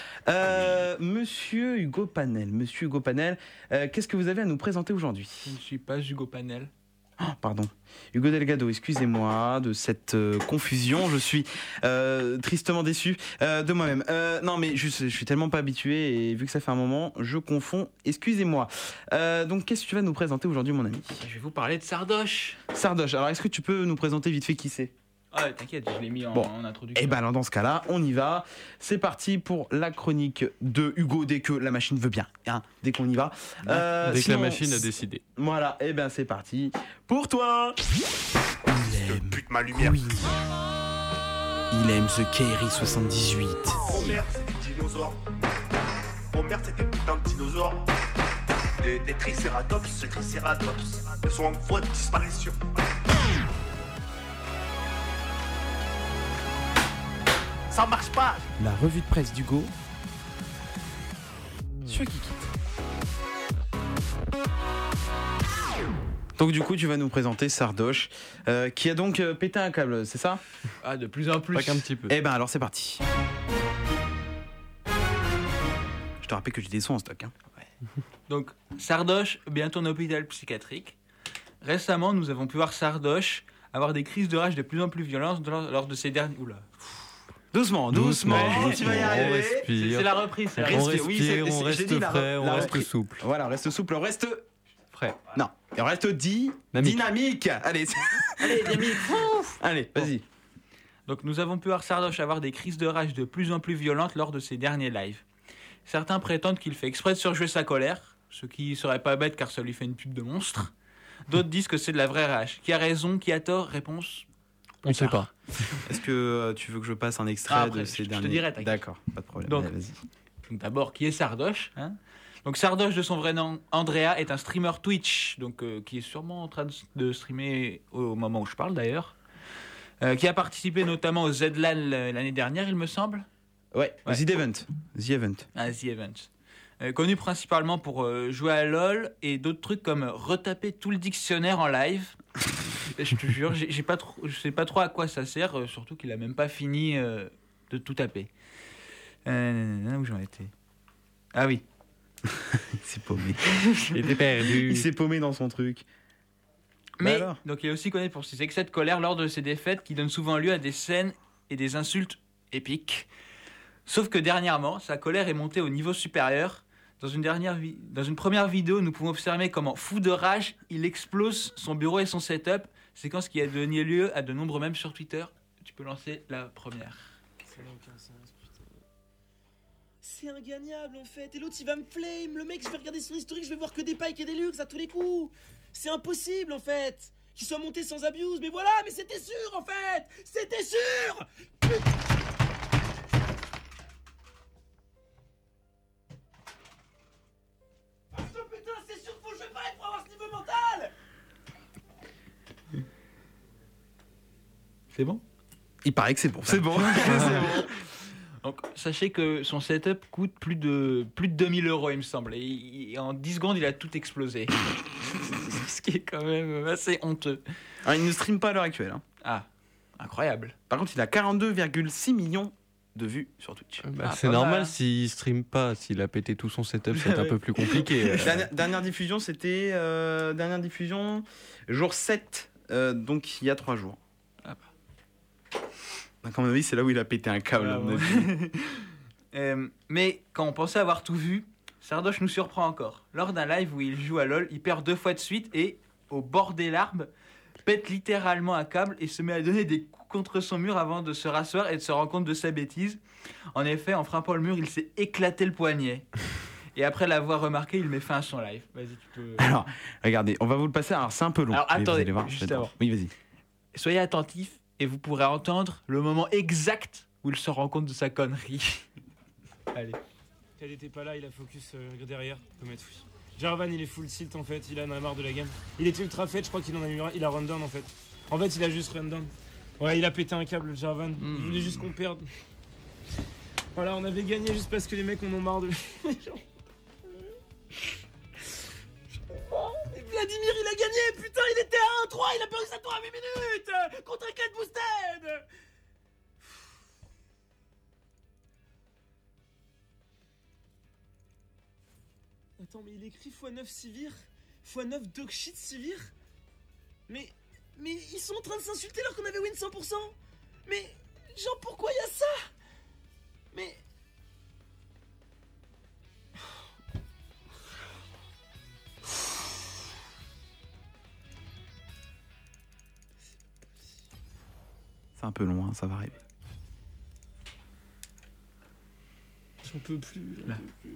Euh, Monsieur Hugo Panel, Monsieur Hugo Panel, euh, qu'est-ce que vous avez à nous présenter aujourd'hui ? Je ne suis pas Hugo Panel. Oh, pardon. Hugo Delgado, excusez-moi de cette euh, confusion. Je suis euh, tristement déçu euh, de moi-même. Euh, non, mais je, je suis tellement pas habitué et vu que ça fait un moment, je confonds. Excusez-moi. Euh, donc, qu'est-ce que tu vas nous présenter aujourd'hui, mon ami ? Je vais vous parler de Sardoche. Sardoche. Alors, est-ce que tu peux nous présenter vite fait qui c'est ? Ah ouais, t'inquiète, je l'ai mis en, bon. en introduction. Et ben alors dans ce cas-là, on y va. C'est parti pour la chronique de Hugo dès que la machine veut bien. Hein, dès qu'on y va. Euh, dès sinon, que la machine a décidé. Voilà, et ben c'est parti pour toi. Il aime pute ma lumière. Oui. Il aime The Kairi soixante-dix-huit. Oh merde, c'est des dinosaures. Oh merde, c'est des putains de dinosaures. Des, des tricératops, tricératops, ils sont en voie de disparition. Ça marche pas. La revue de presse d'Hugo sur Geekit. Donc du coup tu vas nous présenter Sardoche euh, qui a donc euh, pété un câble, c'est ça? Ah, de plus en plus. Pas qu'un petit peu. Eh ben alors c'est parti. Je te rappelle que j'ai des sons en stock. Hein. Ouais. Donc Sardoche, bientôt en hôpital psychiatrique. Récemment, nous avons pu voir Sardoche avoir des crises de rage de plus en plus violentes lors, lors de ces derniers... Oula. Doucement, doucement, doucement, tu vas y arriver. respire. C'est la reprise. C'est la On reprise. respire, Oui, c'est- on c'est- reste j'ai dit la- frais, on la reste reprise. souple. Voilà, on reste souple, on reste Frais. non, et on reste dit Dynamique. dynamique. Allez, Allez, dynamique. allez, vas-y. Donc nous avons pu voir Sardoche avoir des crises de rage de plus en plus violentes lors de ses derniers lives. Certains prétendent qu'il fait exprès de surjouer sa colère, ce qui serait pas bête car ça lui fait une pub de monstre. D'autres disent que c'est de la vraie rage. Qui a raison, qui a tort? Réponse. On ne sait pas. Est-ce que euh, tu veux que je passe un extrait Ah, après, de je- ces je te derniers dirai, t'inquiète. D'accord, pas de problème. Donc, Allez, vas-y. Donc d'abord, qui est Sardoche, hein? Donc Sardoche, de son vrai nom Andrea, est un streamer Twitch, donc euh, qui est sûrement en train de, de streamer au moment où je parle d'ailleurs, euh, qui a participé notamment au Z-LAN l'année dernière, il me semble. Ouais, Ouais. The Event. The Event. Ah, The Event. Euh, connu principalement pour euh, jouer à LoL et d'autres trucs comme retaper tout le dictionnaire en live. Je te jure, j'ai, j'ai pas trop, je sais pas trop à quoi ça sert, euh, surtout qu'il a même pas fini euh, de tout taper. Euh, nanana, où j'en étais? Ah oui. Il s'est paumé. Il était perdu. Il s'est paumé dans son truc. Mais Bah alors donc il est aussi connu pour ses excès de colère lors de ses défaites qui donnent souvent lieu à des scènes et des insultes épiques. Sauf que dernièrement, sa colère est montée au niveau supérieur. Dans une, dernière vi- dans une première vidéo, nous pouvons observer comment, fou de rage, il explose son bureau et son setup, séquence qui a donné lieu à de nombreux mèmes sur Twitter. Tu peux lancer la première. Ça n'a aucun sens, putain. C'est ingagnable en fait. Et l'autre il va me flame. Le mec, je vais regarder son historique, je vais voir que des pikes et des luxe à tous les coups. C'est impossible en fait. Qu'il soit monté sans abuse. Mais voilà, mais c'était sûr en fait. C'était sûr. Parce que putain, c'est sûr qu'il faut jouer pareil pour avoir ce niveau mental. C'est bon? Il paraît que c'est bon. C'est bon. C'est bon. Donc, sachez que son setup coûte plus de, plus de deux mille euros, il me semble. Et, il- en dix secondes, il a tout explosé. Ce qui est quand même assez honteux. Alors, il ne stream pas à l'heure actuelle. Hein. Ah, incroyable. Par contre, il a quarante-deux virgule six millions de vues sur Twitch. Bah, Ah, c'est pas normal mal. s'il stream pas, s'il a pété tout son setup, c'est un peu plus compliqué. Dernière, dernière diffusion, c'était euh, dernière diffusion jour sept, euh, donc il y a trois jours. Ah Donc, à mon avis, c'est là où il a pété un câble. Ah à mon bon. avis. Euh, mais quand on pensait avoir tout vu, Sardoche nous surprend encore. Lors d'un live où il joue à LoL, il perd deux fois de suite et, au bord des larmes, pète littéralement un câble et se met à donner des coups contre son mur avant de se rasseoir et de se rendre compte de sa bêtise. En effet, en frappant le mur, il s'est éclaté le poignet. Et après l'avoir remarqué, il met fin à son live. Vas-y, tu peux... Alors, regardez, on va vous le passer. Alors, c'est un peu long. Alors, mais vous attendez, allez voir, juste j'adore. avant. Oui, vas-y. Soyez attentifs et vous pourrez entendre le moment exact où il se rend compte de sa connerie. Allez. Elle était pas là, il a focus euh, derrière, comme être fou. Jarvan il est full tilt en fait, il en a marre de la game. Il était ultra fait, je crois qu'il en a eu il a run down en fait. En fait il a juste run down. Ouais il a pété un câble Jarvan, Mm. il voulait juste qu'on perde. Voilà on avait gagné juste parce que les mecs en ont marre de... Vladimir il a gagné, putain il était à un trois, il a perdu sa tour à huit minutes contre un quatre boosted. Attends mais il écrit fois neuf Sivir, fois neuf Dogshit Sivir. Mais, mais ils sont en train de s'insulter alors qu'on avait win cent pour cent. Mais, genre pourquoi il y a ça? Mais... C'est un peu long, hein, ça va arriver. J'en peux plus. Là.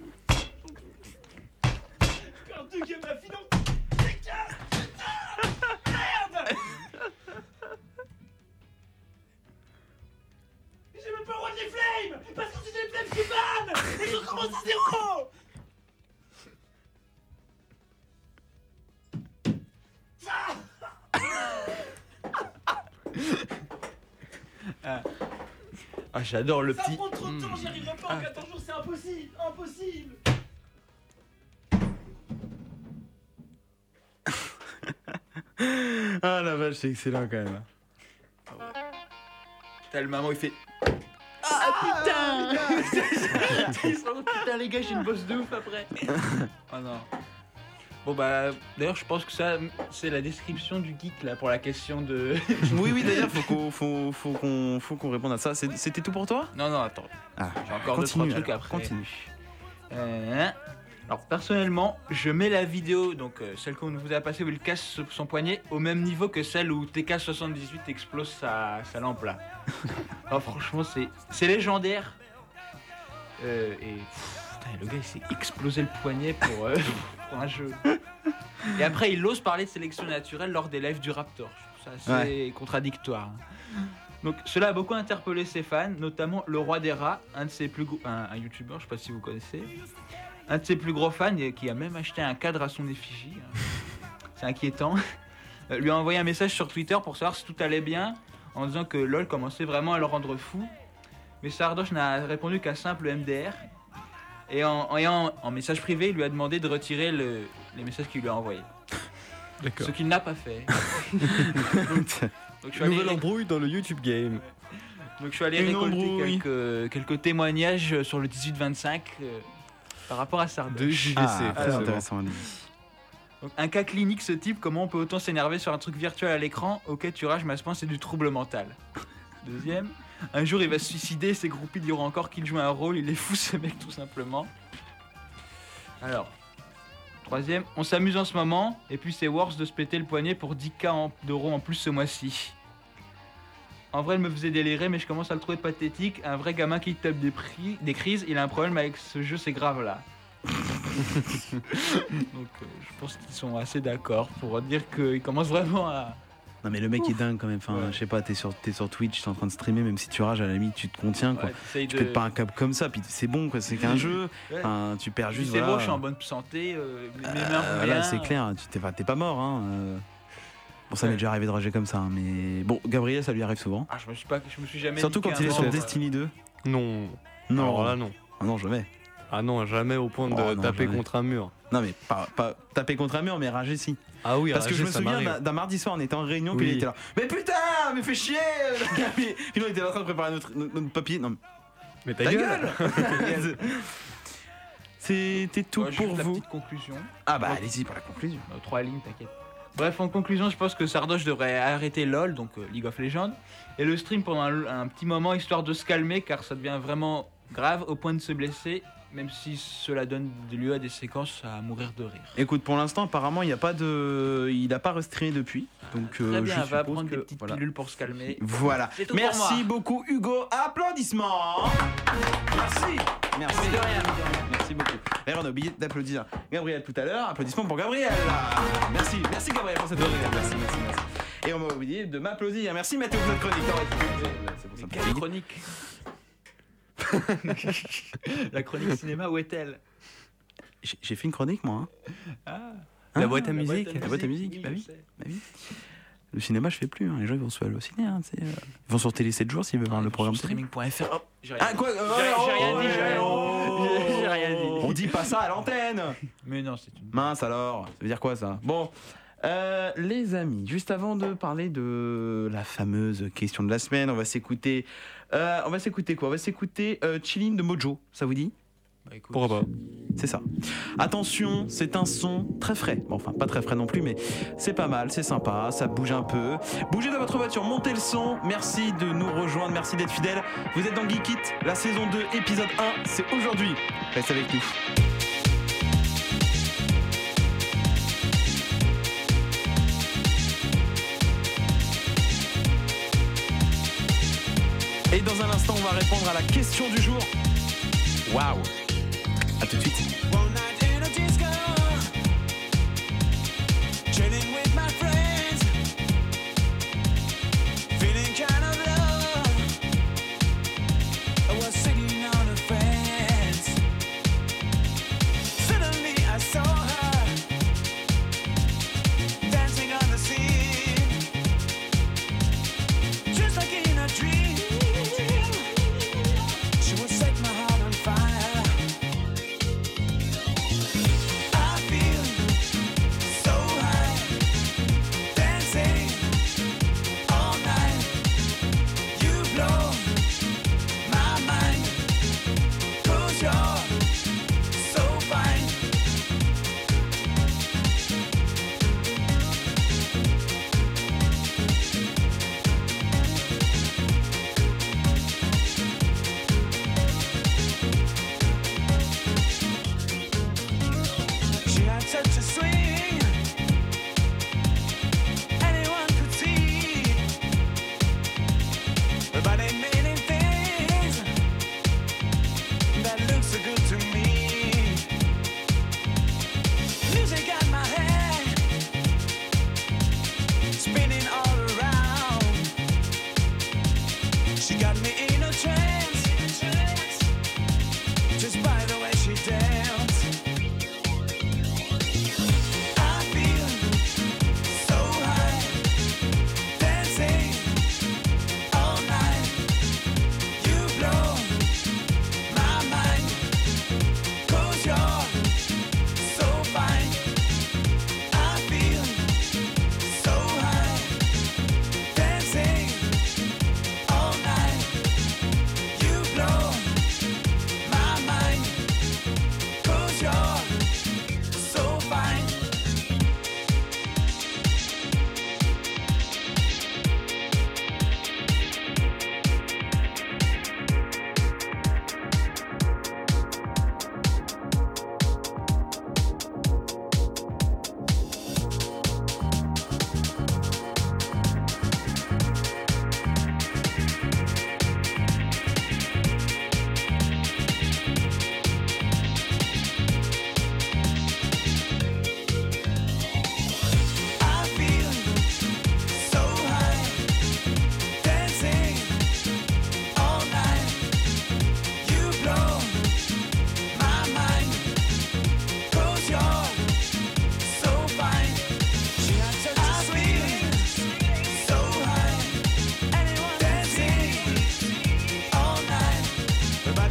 Perdre deux games à finance. Putain, putain, merde. J'ai même pas le droit de les flame. Parce que si j'ai les flames, je suis ban. Et je recommence à zéro. ah. ah, j'adore le Ça petit. prend trop de temps, Mmh. j'y arriverai pas en Ah. quatorze jours, c'est impossible, impossible. Ah la vache, c'est excellent quand même. T'as le maman, il fait. Ah putain Putain les gars, j'ai une bosse de ouf après. Oh non. Bon bah d'ailleurs je pense que ça c'est la description du geek là pour la question de. Oui oui d'ailleurs faut qu'on faut, faut qu'on faut qu'on réponde à ça. C'est- C'était tout pour toi? Non non attends. Ah, J'ai encore deux trois continue, trucs alors, après. Continue. Euh, alors personnellement, je mets la vidéo, donc euh, celle qu'on vous a passée où il casse son poignet, au même niveau que celle où T K soixante-dix-huit explose sa, sa lampe là. Alors franchement, c'est c'est légendaire. Euh, et pff, putain, le gars il s'est explosé le poignet pour, euh, pour un jeu. Et après, il ose parler de sélection naturelle lors des lives du Raptor. Je trouve ça assez Ouais. contradictoire. Donc cela a beaucoup interpellé ses fans, notamment le roi des rats, un de ses plus gros, un, un youtubeur, je sais pas si vous connaissez, un de ses plus gros fans et qui a même acheté un cadre à son effigie. C'est inquiétant. Euh, lui a envoyé un message sur Twitter pour savoir si tout allait bien, en disant que LOL commençait vraiment à le rendre fou. Mais Sardoche n'a répondu qu'à simple M D R. Et en, en, en, en message privé, il lui a demandé de retirer le, les messages qu'il lui a envoyés. D'accord. Ce qu'il n'a pas fait. Donc, donc je suis allé Nouvelle ré- embrouille dans le YouTube game. donc je suis allé Une récolter embrouille. quelques, quelques témoignages sur le dix-huit vingt-cinq euh, par rapport à Sardoche. De J V C. Ah, très forcément. intéressant. Donc, un cas clinique, ce type, comment on peut autant s'énerver sur un truc virtuel à l'écran? Ok, tu rages, mais à ce point, c'est du trouble mental. Deuxième, un jour, il va se suicider, ses groupies diront encore qu'il joue un rôle, il est fou, ce mec, tout simplement. Alors, troisième, on s'amuse en ce moment, et puis c'est worse de se péter le poignet pour dix mille en- d'euros en plus ce mois-ci. En vrai, il me faisait délirer, mais je commence à le trouver pathétique. Un vrai gamin qui tape des, prix, des crises, il a un problème avec ce jeu, c'est grave là. Donc euh, je pense qu'ils sont assez d'accord pour dire qu'il commence vraiment à... Non mais le mec est dingue quand même. Enfin, Ouais. je sais pas, t'es sur t'es sur Twitch, t'es en train de streamer, même si tu rages à la limite, tu te contiens quoi. Ouais, t'essayes Tu de- pètes pas un câble comme ça, puis c'est bon quoi. C'est qu'un jeu. Ouais. Enfin, tu perds Puis juste. c'est voilà. bon, je suis en bonne santé, euh, mes mains Euh, vont voilà, bien. c'est clair. Tu t'es pas, t'es pas mort hein. euh. Bon, ça m'est Ouais. déjà arrivé de rager comme ça, hein, mais bon, Gabriel, ça lui arrive souvent. Ah, je me suis pas, je me suis jamais. Surtout niqué quand il un est sur membre. Destiny deux. Non. Non, Alors là, non. Ah non, jamais. Ah non, jamais au point de Oh non, taper jamais. contre un mur. Non mais pas, pas taper contre un mur, mais rager si. Ah oui, Parce que rager, je me ça souviens m'arrive. d'un- d'un mardi soir, on était en réunion, puis Oui. il était là. Mais putain, mais fais chier Puis puis nous, on était en train de préparer notre, notre, notre papier. Non, Mais ta, ta gueule, gueule C'était tout Ouais, juste pour la vous. petite conclusion. Ah bah allez-y pour la conclusion. Euh, trois lignes, t'inquiète. Bref, en conclusion, je pense que Sardoche devrait arrêter LOL, donc euh, League of Legends, et le stream pendant un, un petit moment, histoire de se calmer, car ça devient vraiment grave au point de se blesser, même si cela donne lieu à des séquences à mourir de rire. Écoute, pour l'instant, apparemment, il n'y a pas de, il a pas restreint depuis. Donc euh, Très bien, je va suppose prendre que des petites voilà. pilules pour se calmer. Voilà. C'est tout pour Merci moi. beaucoup Hugo. Applaudissements. Merci. Merci. Mais de rien, Merci beaucoup. D'ailleurs, on a oublié d'applaudir Gabriel tout à l'heure. Applaudissements pour Gabriel. Merci. Merci Gabriel pour cette oreille. Merci, merci, merci. Et on m'a oublié de m'applaudir. Merci Mathéo pour notre chronique. Non, ouais, c'est pour ça. Quelle chronique La chronique cinéma, où est-elle? J'ai j'ai fait une chronique moi. Hein. Ah, La boîte à musique. La boîte à musique, oui, bah je oui. sais. Bah oui. Le cinéma, je fais plus. Hein. Les gens ils vont se aller au ciné. Hein, tu sais, euh. Ils vont sur Télé sept jours s'ils veulent voir le programme. Sur streaming point F R. Hop, j'ai rien Ah dit. quoi J'ai j'ai rien dit, j'ai rien dit. J'ai rien dit. On dit pas ça à l'antenne. Mais non, c'est une. Mince alors, ça veut dire quoi ça? Bon, euh, les amis, juste avant de parler de la fameuse question de la semaine, on va s'écouter. Euh, on va s'écouter quoi? On va s'écouter euh, Chillin' de Mojo. Ça vous dit? Bah, écoute. Pourquoi pas? C'est ça. Attention, c'est un son très frais. Bon, enfin, pas très frais non plus, mais c'est pas mal, c'est sympa, ça bouge un peu. Bougez dans votre voiture, montez le son. Merci de nous rejoindre, merci d'être fidèles. Vous êtes dans Geek It, la saison deux, épisode un, c'est aujourd'hui. Restez avec nous. Et dans un instant, on va répondre à la question du jour. Waouh! À tout de suite. One night in a disco, chilling with my friends, feeling kind of low. I was sitting on a fence. Suddenly I saw her dancing on the She got me in a trance, just by the way she danced. I feel so high, dancing all night. You blow my mind, 'cause you're so fine. I feel so high, dancing all night. You blow my mind, 'cause you're so fine. I feel so high, dancing all night. You blow my mind, 'cause you're so fine. I feel so high, dancing all night. You blow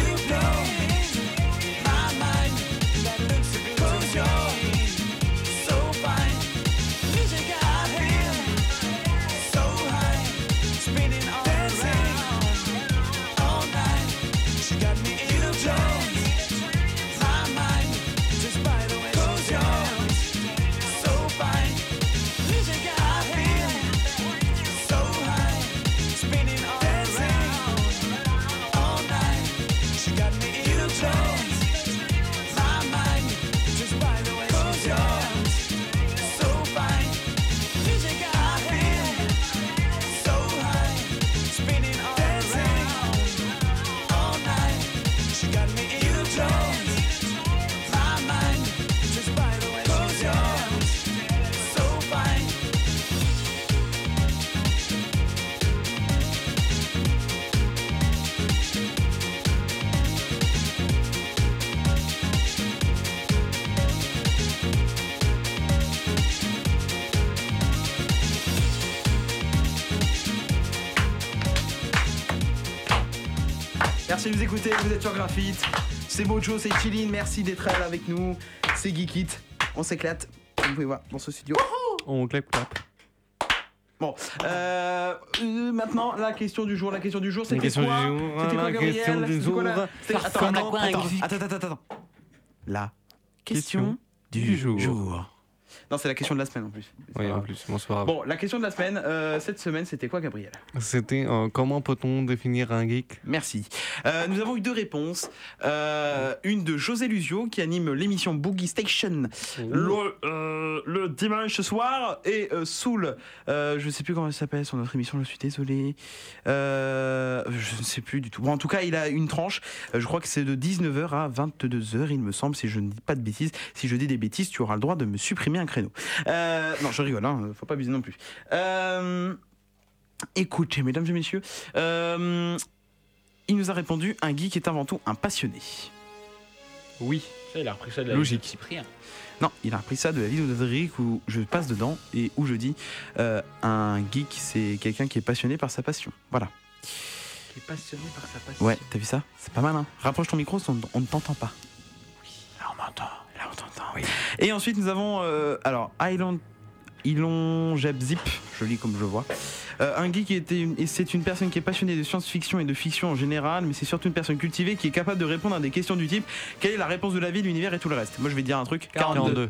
my mind, 'cause you're so fine. I feel so high, spinning all around all night. She got me in a trance, my mind, just by the way she danced. So fine. I feel so high, spinning all around all night. She got me in a trance, my mind, just by the way she danced. So fine. I feel so high, spinning all around all night. She got me in a trance, my mind, just by the way she danced. So fine. Merci de nous écouter, vous êtes sur Graphite. C'est Mojo, c'est Chillin, merci d'être là avec nous. C'est Geekit, on s'éclate, comme vous pouvez voir dans ce studio. On clap clap. Bon, euh, euh, maintenant la question du jour, la question du jour, c'était question quoi du jour, C'était quoi, la Gabriel question du C'était quoi, la- jour. c'était- Attends, Comment- attends, attends, Geek attends, attends, attends, attends. La question, Question du, du jour. jour. Non, c'est la question de la semaine en plus. Oui, en plus, bonsoir. Bon, la question de la semaine, euh, cette semaine, c'était quoi, Gabriel? C'était euh, comment peut-on définir un geek? Merci. Euh, nous avons eu deux réponses. Euh, une de José Luzio qui anime l'émission Boogie Station le, euh, le dimanche soir et euh, Soul. Euh, je ne sais plus comment elle s'appelle son autre émission, je suis désolé. Euh, je ne sais plus du tout. Bon, en tout cas, il a une tranche. Euh, je crois que c'est de dix-neuf heures à vingt-deux heures, il me semble, si je ne dis pas de bêtises. Si je dis des bêtises, tu auras le droit de me supprimer un créneau. Euh, non, je rigole, hein, faut pas abuser non plus. Euh, écoutez, mesdames et messieurs, euh, il nous a répondu: un geek est avant tout un passionné. Oui. Ça, il a repris ça de la Logique. vie de Cyprien. Non, il a repris ça de la vidéo de Frédéric où je passe dedans et où je dis euh, un geek, c'est quelqu'un qui est passionné par sa passion. Voilà. Qui est passionné par sa passion. Ouais, t'as vu ça? C'est pas mal, hein? Rapproche ton micro, on, on ne t'entend pas. Oui, là on m'entend. Là on t'entend, oui. Et ensuite nous avons euh, alors Island Ilon Jeb Zip, je lis comme je vois. Euh, un geek qui était une, et c'est une personne qui est passionnée de science-fiction et de fiction en général, mais c'est surtout une personne cultivée qui est capable de répondre à des questions du type: quelle est la réponse de la vie, de l'univers et tout le reste? Moi je vais te dire un truc, quarante-deux.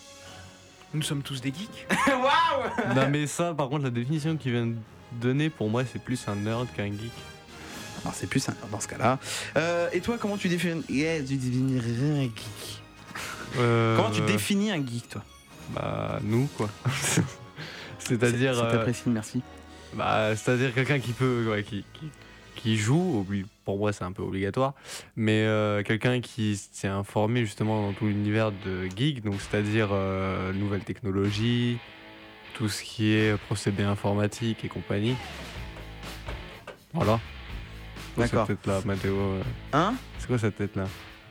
Nous sommes tous des geeks. Waouh. Non mais ça, par contre, la définition qu'il vient de donner, pour moi, c'est plus un nerd qu'un geek. Alors c'est plus un nerd dans ce cas-là. Euh, et toi, comment tu définis yeah, tu définirais un geek Euh... Comment tu définis un geek, toi? Bah, nous, quoi. C'est-à-dire... C'est euh, apprécié, merci. Bah, c'est-à-dire quelqu'un qui peut... Ouais, qui, qui, qui joue, pour moi c'est un peu obligatoire, mais euh, quelqu'un qui s'est informé justement dans tout l'univers de geek, donc c'est-à-dire euh, nouvelles technologies, tout ce qui est procédés informatiques et compagnie. Voilà. D'accord. Cette tête-là, Mathéo. euh. Hein C'est quoi cette tête-là?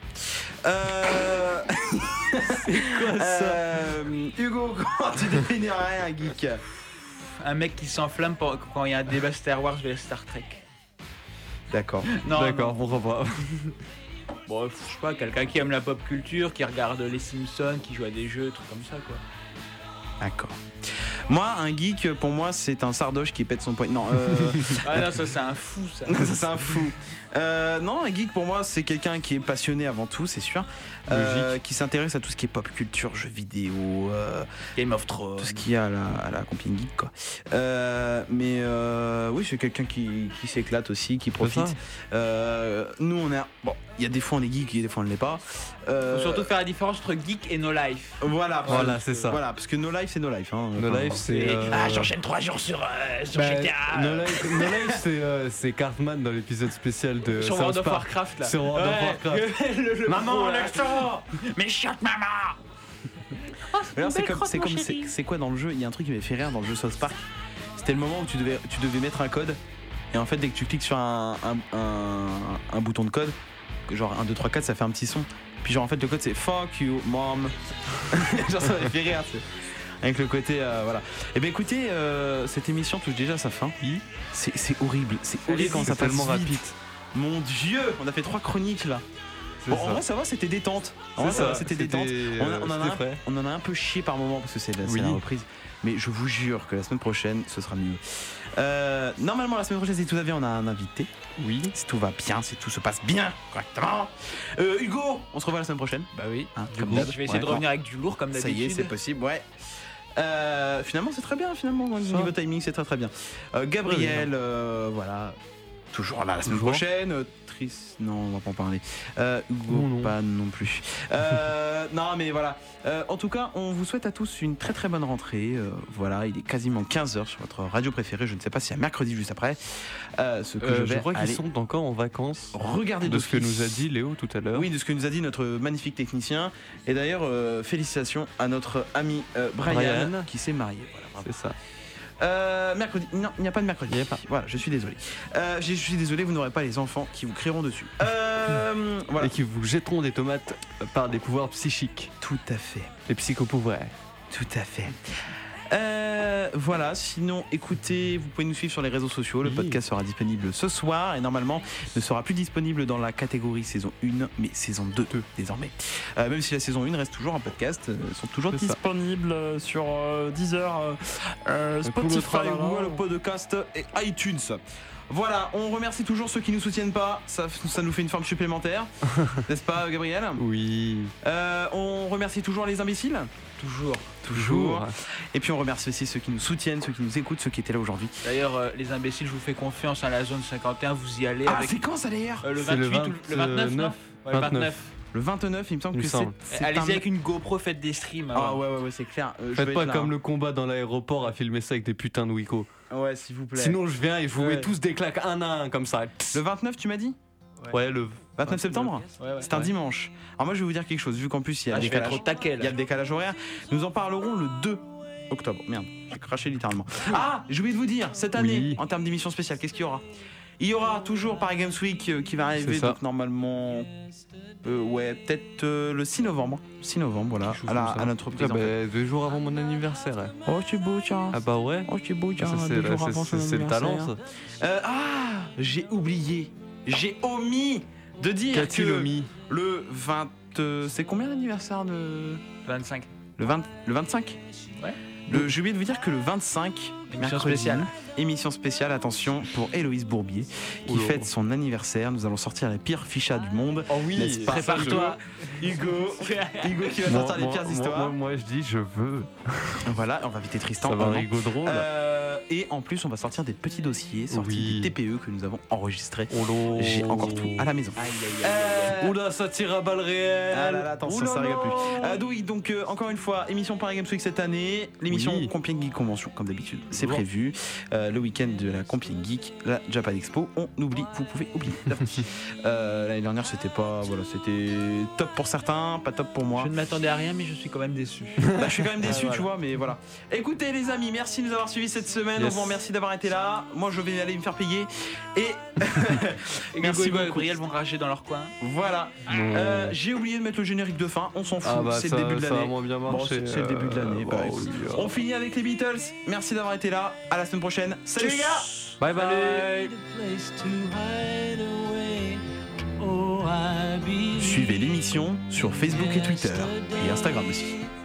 Euh... C'est quoi ça euh... Hugo, comment tu définirais un geek? Un mec qui s'enflamme pour- quand il y a un débat Star Wars vs Star Trek. D'accord. Non, D'accord, pourquoi pas. Bon, je sais pas, quelqu'un qui aime la pop culture, qui regarde les Simpsons, qui joue à des jeux, trucs comme ça, quoi. D'accord. Moi, un geek, pour moi, c'est un sardoche qui pète son poing. Non, euh... Ah non, ça c'est un fou, ça. ça c'est un fou. Euh, non, un geek pour moi, c'est quelqu'un qui est passionné avant tout, c'est sûr. Euh, qui s'intéresse à tout ce qui est pop culture, jeux vidéo, euh, Game of Thrones, tout ce qu'il y a à la, à la compagnie geek, quoi. Euh, mais euh, oui, c'est quelqu'un qui, qui s'éclate aussi, qui profite. Euh, nous, on est. Bon, il y a des fois on est geek et des fois on ne l'est pas. Euh, Faut surtout faire la différence entre geek et no life. Voilà, Voilà, c'est ça. Voilà, parce que no life, c'est no life. Hein. No Life, c'est. euh, Ah, j'enchaîne trois jours sur, euh, sur bah, G T A. No Life, No Life, c'est euh, c'est Cartman dans l'épisode spécial de Sur South World of Park. Warcraft, là. Sur World of Ouais. Warcraft. Le- le- Maman, le- lève-toi. Mais chiotte, maman. Alors, c'est comme, c'est comme, c'est, c'est quoi dans le jeu? Il y a un truc qui m'avait fait rire dans le jeu South Park. C'était le moment où tu devais, tu devais mettre un code. Et en fait, dès que tu cliques sur un, un, un, un bouton de code, genre un, deux, trois, quatre, ça fait un petit son. Puis genre en fait le code c'est fuck you mom. Genre ça m'avait fait rire, tu sais. Avec le côté euh, voilà. Et ben écoutez, euh, cette émission touche déjà à sa fin. C'est, c'est horrible, c'est horrible quand ça passe tellement vite. rapide. Mon Dieu, on a fait trois chroniques là. C'est Bon, ça. en vrai ça va, c'était détente. En C'est vrai ça va, ça, c'était c'était, détente. On, a- on en a c'était un, frais. on en a un peu chié par moment parce que c'est la, c'est Oui. la reprise. Mais je vous jure que la semaine prochaine ce sera mieux. Euh, normalement la semaine prochaine si tout va bien on a un invité. Oui. Si tout va bien, si tout se passe bien, correctement. Euh, Hugo, on se revoit la semaine prochaine. Bah oui. Hein, Du comme coup, d'hab. je vais essayer Ouais, de revenir avec du lourd comme ça d'habitude. y est, c'est possible, ouais. Euh, finalement, c'est très bien, finalement, au niveau timing, c'est très très bien. Euh, Gabriel, Oui, euh, voilà, toujours là la semaine Toujours. prochaine. Euh, Tris, non, on va pas en parler. Euh, Hugo, Non, non. pas non plus. Euh, non, mais voilà. Euh, en tout cas, on vous souhaite à tous une très très bonne rentrée. Euh, voilà, il est quasiment quinze heures sur votre radio préférée. Je ne sais pas si à mercredi juste après. Euh, ce que Euh, je vais je crois qu'ils aller sont encore en vacances. regarder de ce que d'office. nous a dit Léo tout à l'heure. Oui, de ce que nous a dit notre magnifique technicien. Et d'ailleurs, euh, félicitations à notre ami euh, Brian, Brian. qui s'est marié. Voilà, bravo. C'est ça. Euh, mercredi, non, il n'y a pas de mercredi. Il n'y a pas. Voilà, je suis désolé. Euh, je suis désolé, vous n'aurez pas les enfants qui vous crieront dessus. Euh, voilà. Et qui vous jetteront des tomates par des pouvoirs psychiques. Tout à fait. Les psychopouvoirs. Tout à fait. Euh, voilà, sinon écoutez, vous pouvez nous suivre sur les réseaux sociaux. Le Oui. podcast sera disponible ce soir et normalement ne sera plus disponible dans la catégorie saison un, mais saison deux désormais. Euh, même si la saison un reste toujours un podcast, euh, ils sont toujours C'est ça. disponibles euh, sur euh, Deezer, euh, euh, Tout le Spotify, tralala. Google Podcast et iTunes. Voilà, on remercie toujours ceux qui nous soutiennent pas, ça, ça nous fait une forme supplémentaire, n'est-ce pas Gabriel? Oui. Euh, on remercie toujours les imbéciles. Toujours. Toujours. Et puis on remercie aussi ceux qui nous soutiennent, ceux qui nous écoutent, ceux qui étaient là aujourd'hui. D'ailleurs, euh, les imbéciles, je vous fais confiance à la zone cinquante et un, vous y allez. Ah, avec c'est quand ça d'ailleurs? euh, le C'est le vingt-huit ou le vingt-neuf, non vingt-neuf. Ouais, le vingt-neuf. Le vingt-neuf, il me semble Il me que semble. c'est. c'est Allez-y un- avec une GoPro, faites des streams. Ah avant. ouais, ouais, ouais, c'est clair. Euh, je Faites vais pas être là, comme hein. le combat dans l'aéroport à filmer ça avec des putains de Wiko. Ouais, s'il vous plaît. Sinon je viens et je vous Ouais. mets tous des claques un à un comme ça. Le vingt-neuf, tu m'as dit? Ouais, le vingt-neuf septembre? Ouais, ouais. C'est un Ouais. dimanche. Alors moi je vais vous dire quelque chose, vu qu'en plus il y a Ah, le je vais être décalage. au taquet Il y a là. le décalage horaire. Nous en parlerons le deux octobre. Merde, j'ai craché littéralement. Ah, j'ai oublié de vous dire, cette année, Oui. en termes d'émission spéciale, qu'est-ce qu'il y aura? Il y aura toujours Paris Games Week euh, qui va arriver, C'est ça. donc normalement, euh, ouais, peut-être euh, le six novembre. six novembre, voilà, Quelque chose à, la, comme ça. à notre Ah reprise. en bah, fait. deux jours avant mon anniversaire. Oh, c'est beau, tiens. Ah bah ouais. Oh, c'est beau, tiens. Ça, c'est deux là, jours c'est- avant son c'est- c'est le talent anniversaire. ça. Euh, ah, j'ai oublié, j'ai omis de dire Qu'a-t-il que omis? le vingt, euh, c'est combien l'anniversaire de vingt-cinq. le vingt, le vingt-cinq? Ouais. Le, j'ai oublié de vous dire que le vingt-cinq, Émission mercredi, spéciale. émission spéciale, attention, pour Héloïse Bourbier, qui Oula. fête son anniversaire. Nous allons sortir les pires fichas du monde. Oh oui, N'est-ce pas? Prépare-toi. Hugo, Hugo qui va Moi, sortir les moi, pires moi, histoires. moi, moi, je dis je veux. Voilà, on va inviter Tristan. Ça va vraiment. rigoler drôle. Euh, et en plus, on va sortir des petits dossiers sortis Oui. des T P E que nous avons enregistrés. Oh là. J'ai encore tout à la maison. Aïe, aïe, aïe, aïe. Euh, Oula, ça tire à balles réelles. Ah là là, attention, Oula ça rigole là. plus. Euh, donc, donc euh, encore une fois, émission Paris Games Week cette année, l'émission Oui. Compiègne Geek Convention, comme d'habitude. C'est c'est prévu. Euh, le week-end de la Comping Geek, la Japan Expo, on oublie, vous pouvez oublier. euh, l'année dernière, c'était pas, voilà, c'était top pour certains, pas top pour moi. Je ne m'attendais à rien, mais je suis quand même déçu. Bah, je suis quand même déçu, ah, voilà. tu vois, mais voilà. Écoutez, les amis, merci de nous avoir suivis cette semaine. Yes. On vous remercie d'avoir été là. Moi, je vais aller me faire payer. Et, et merci beaucoup. Gabriel vont rager dans leur coin. Voilà. Euh, j'ai oublié de mettre le générique de fin. On s'en fout. Ah bah c'est ça, le début de l'année. Bon, c'est, c'est le début de l'année. Euh, bah, oh, yeah. On finit avec les Beatles. Merci d'avoir été là. À la semaine prochaine. Salut les gars. Bye bye. Suivez l'émission sur Facebook et Twitter et Instagram aussi.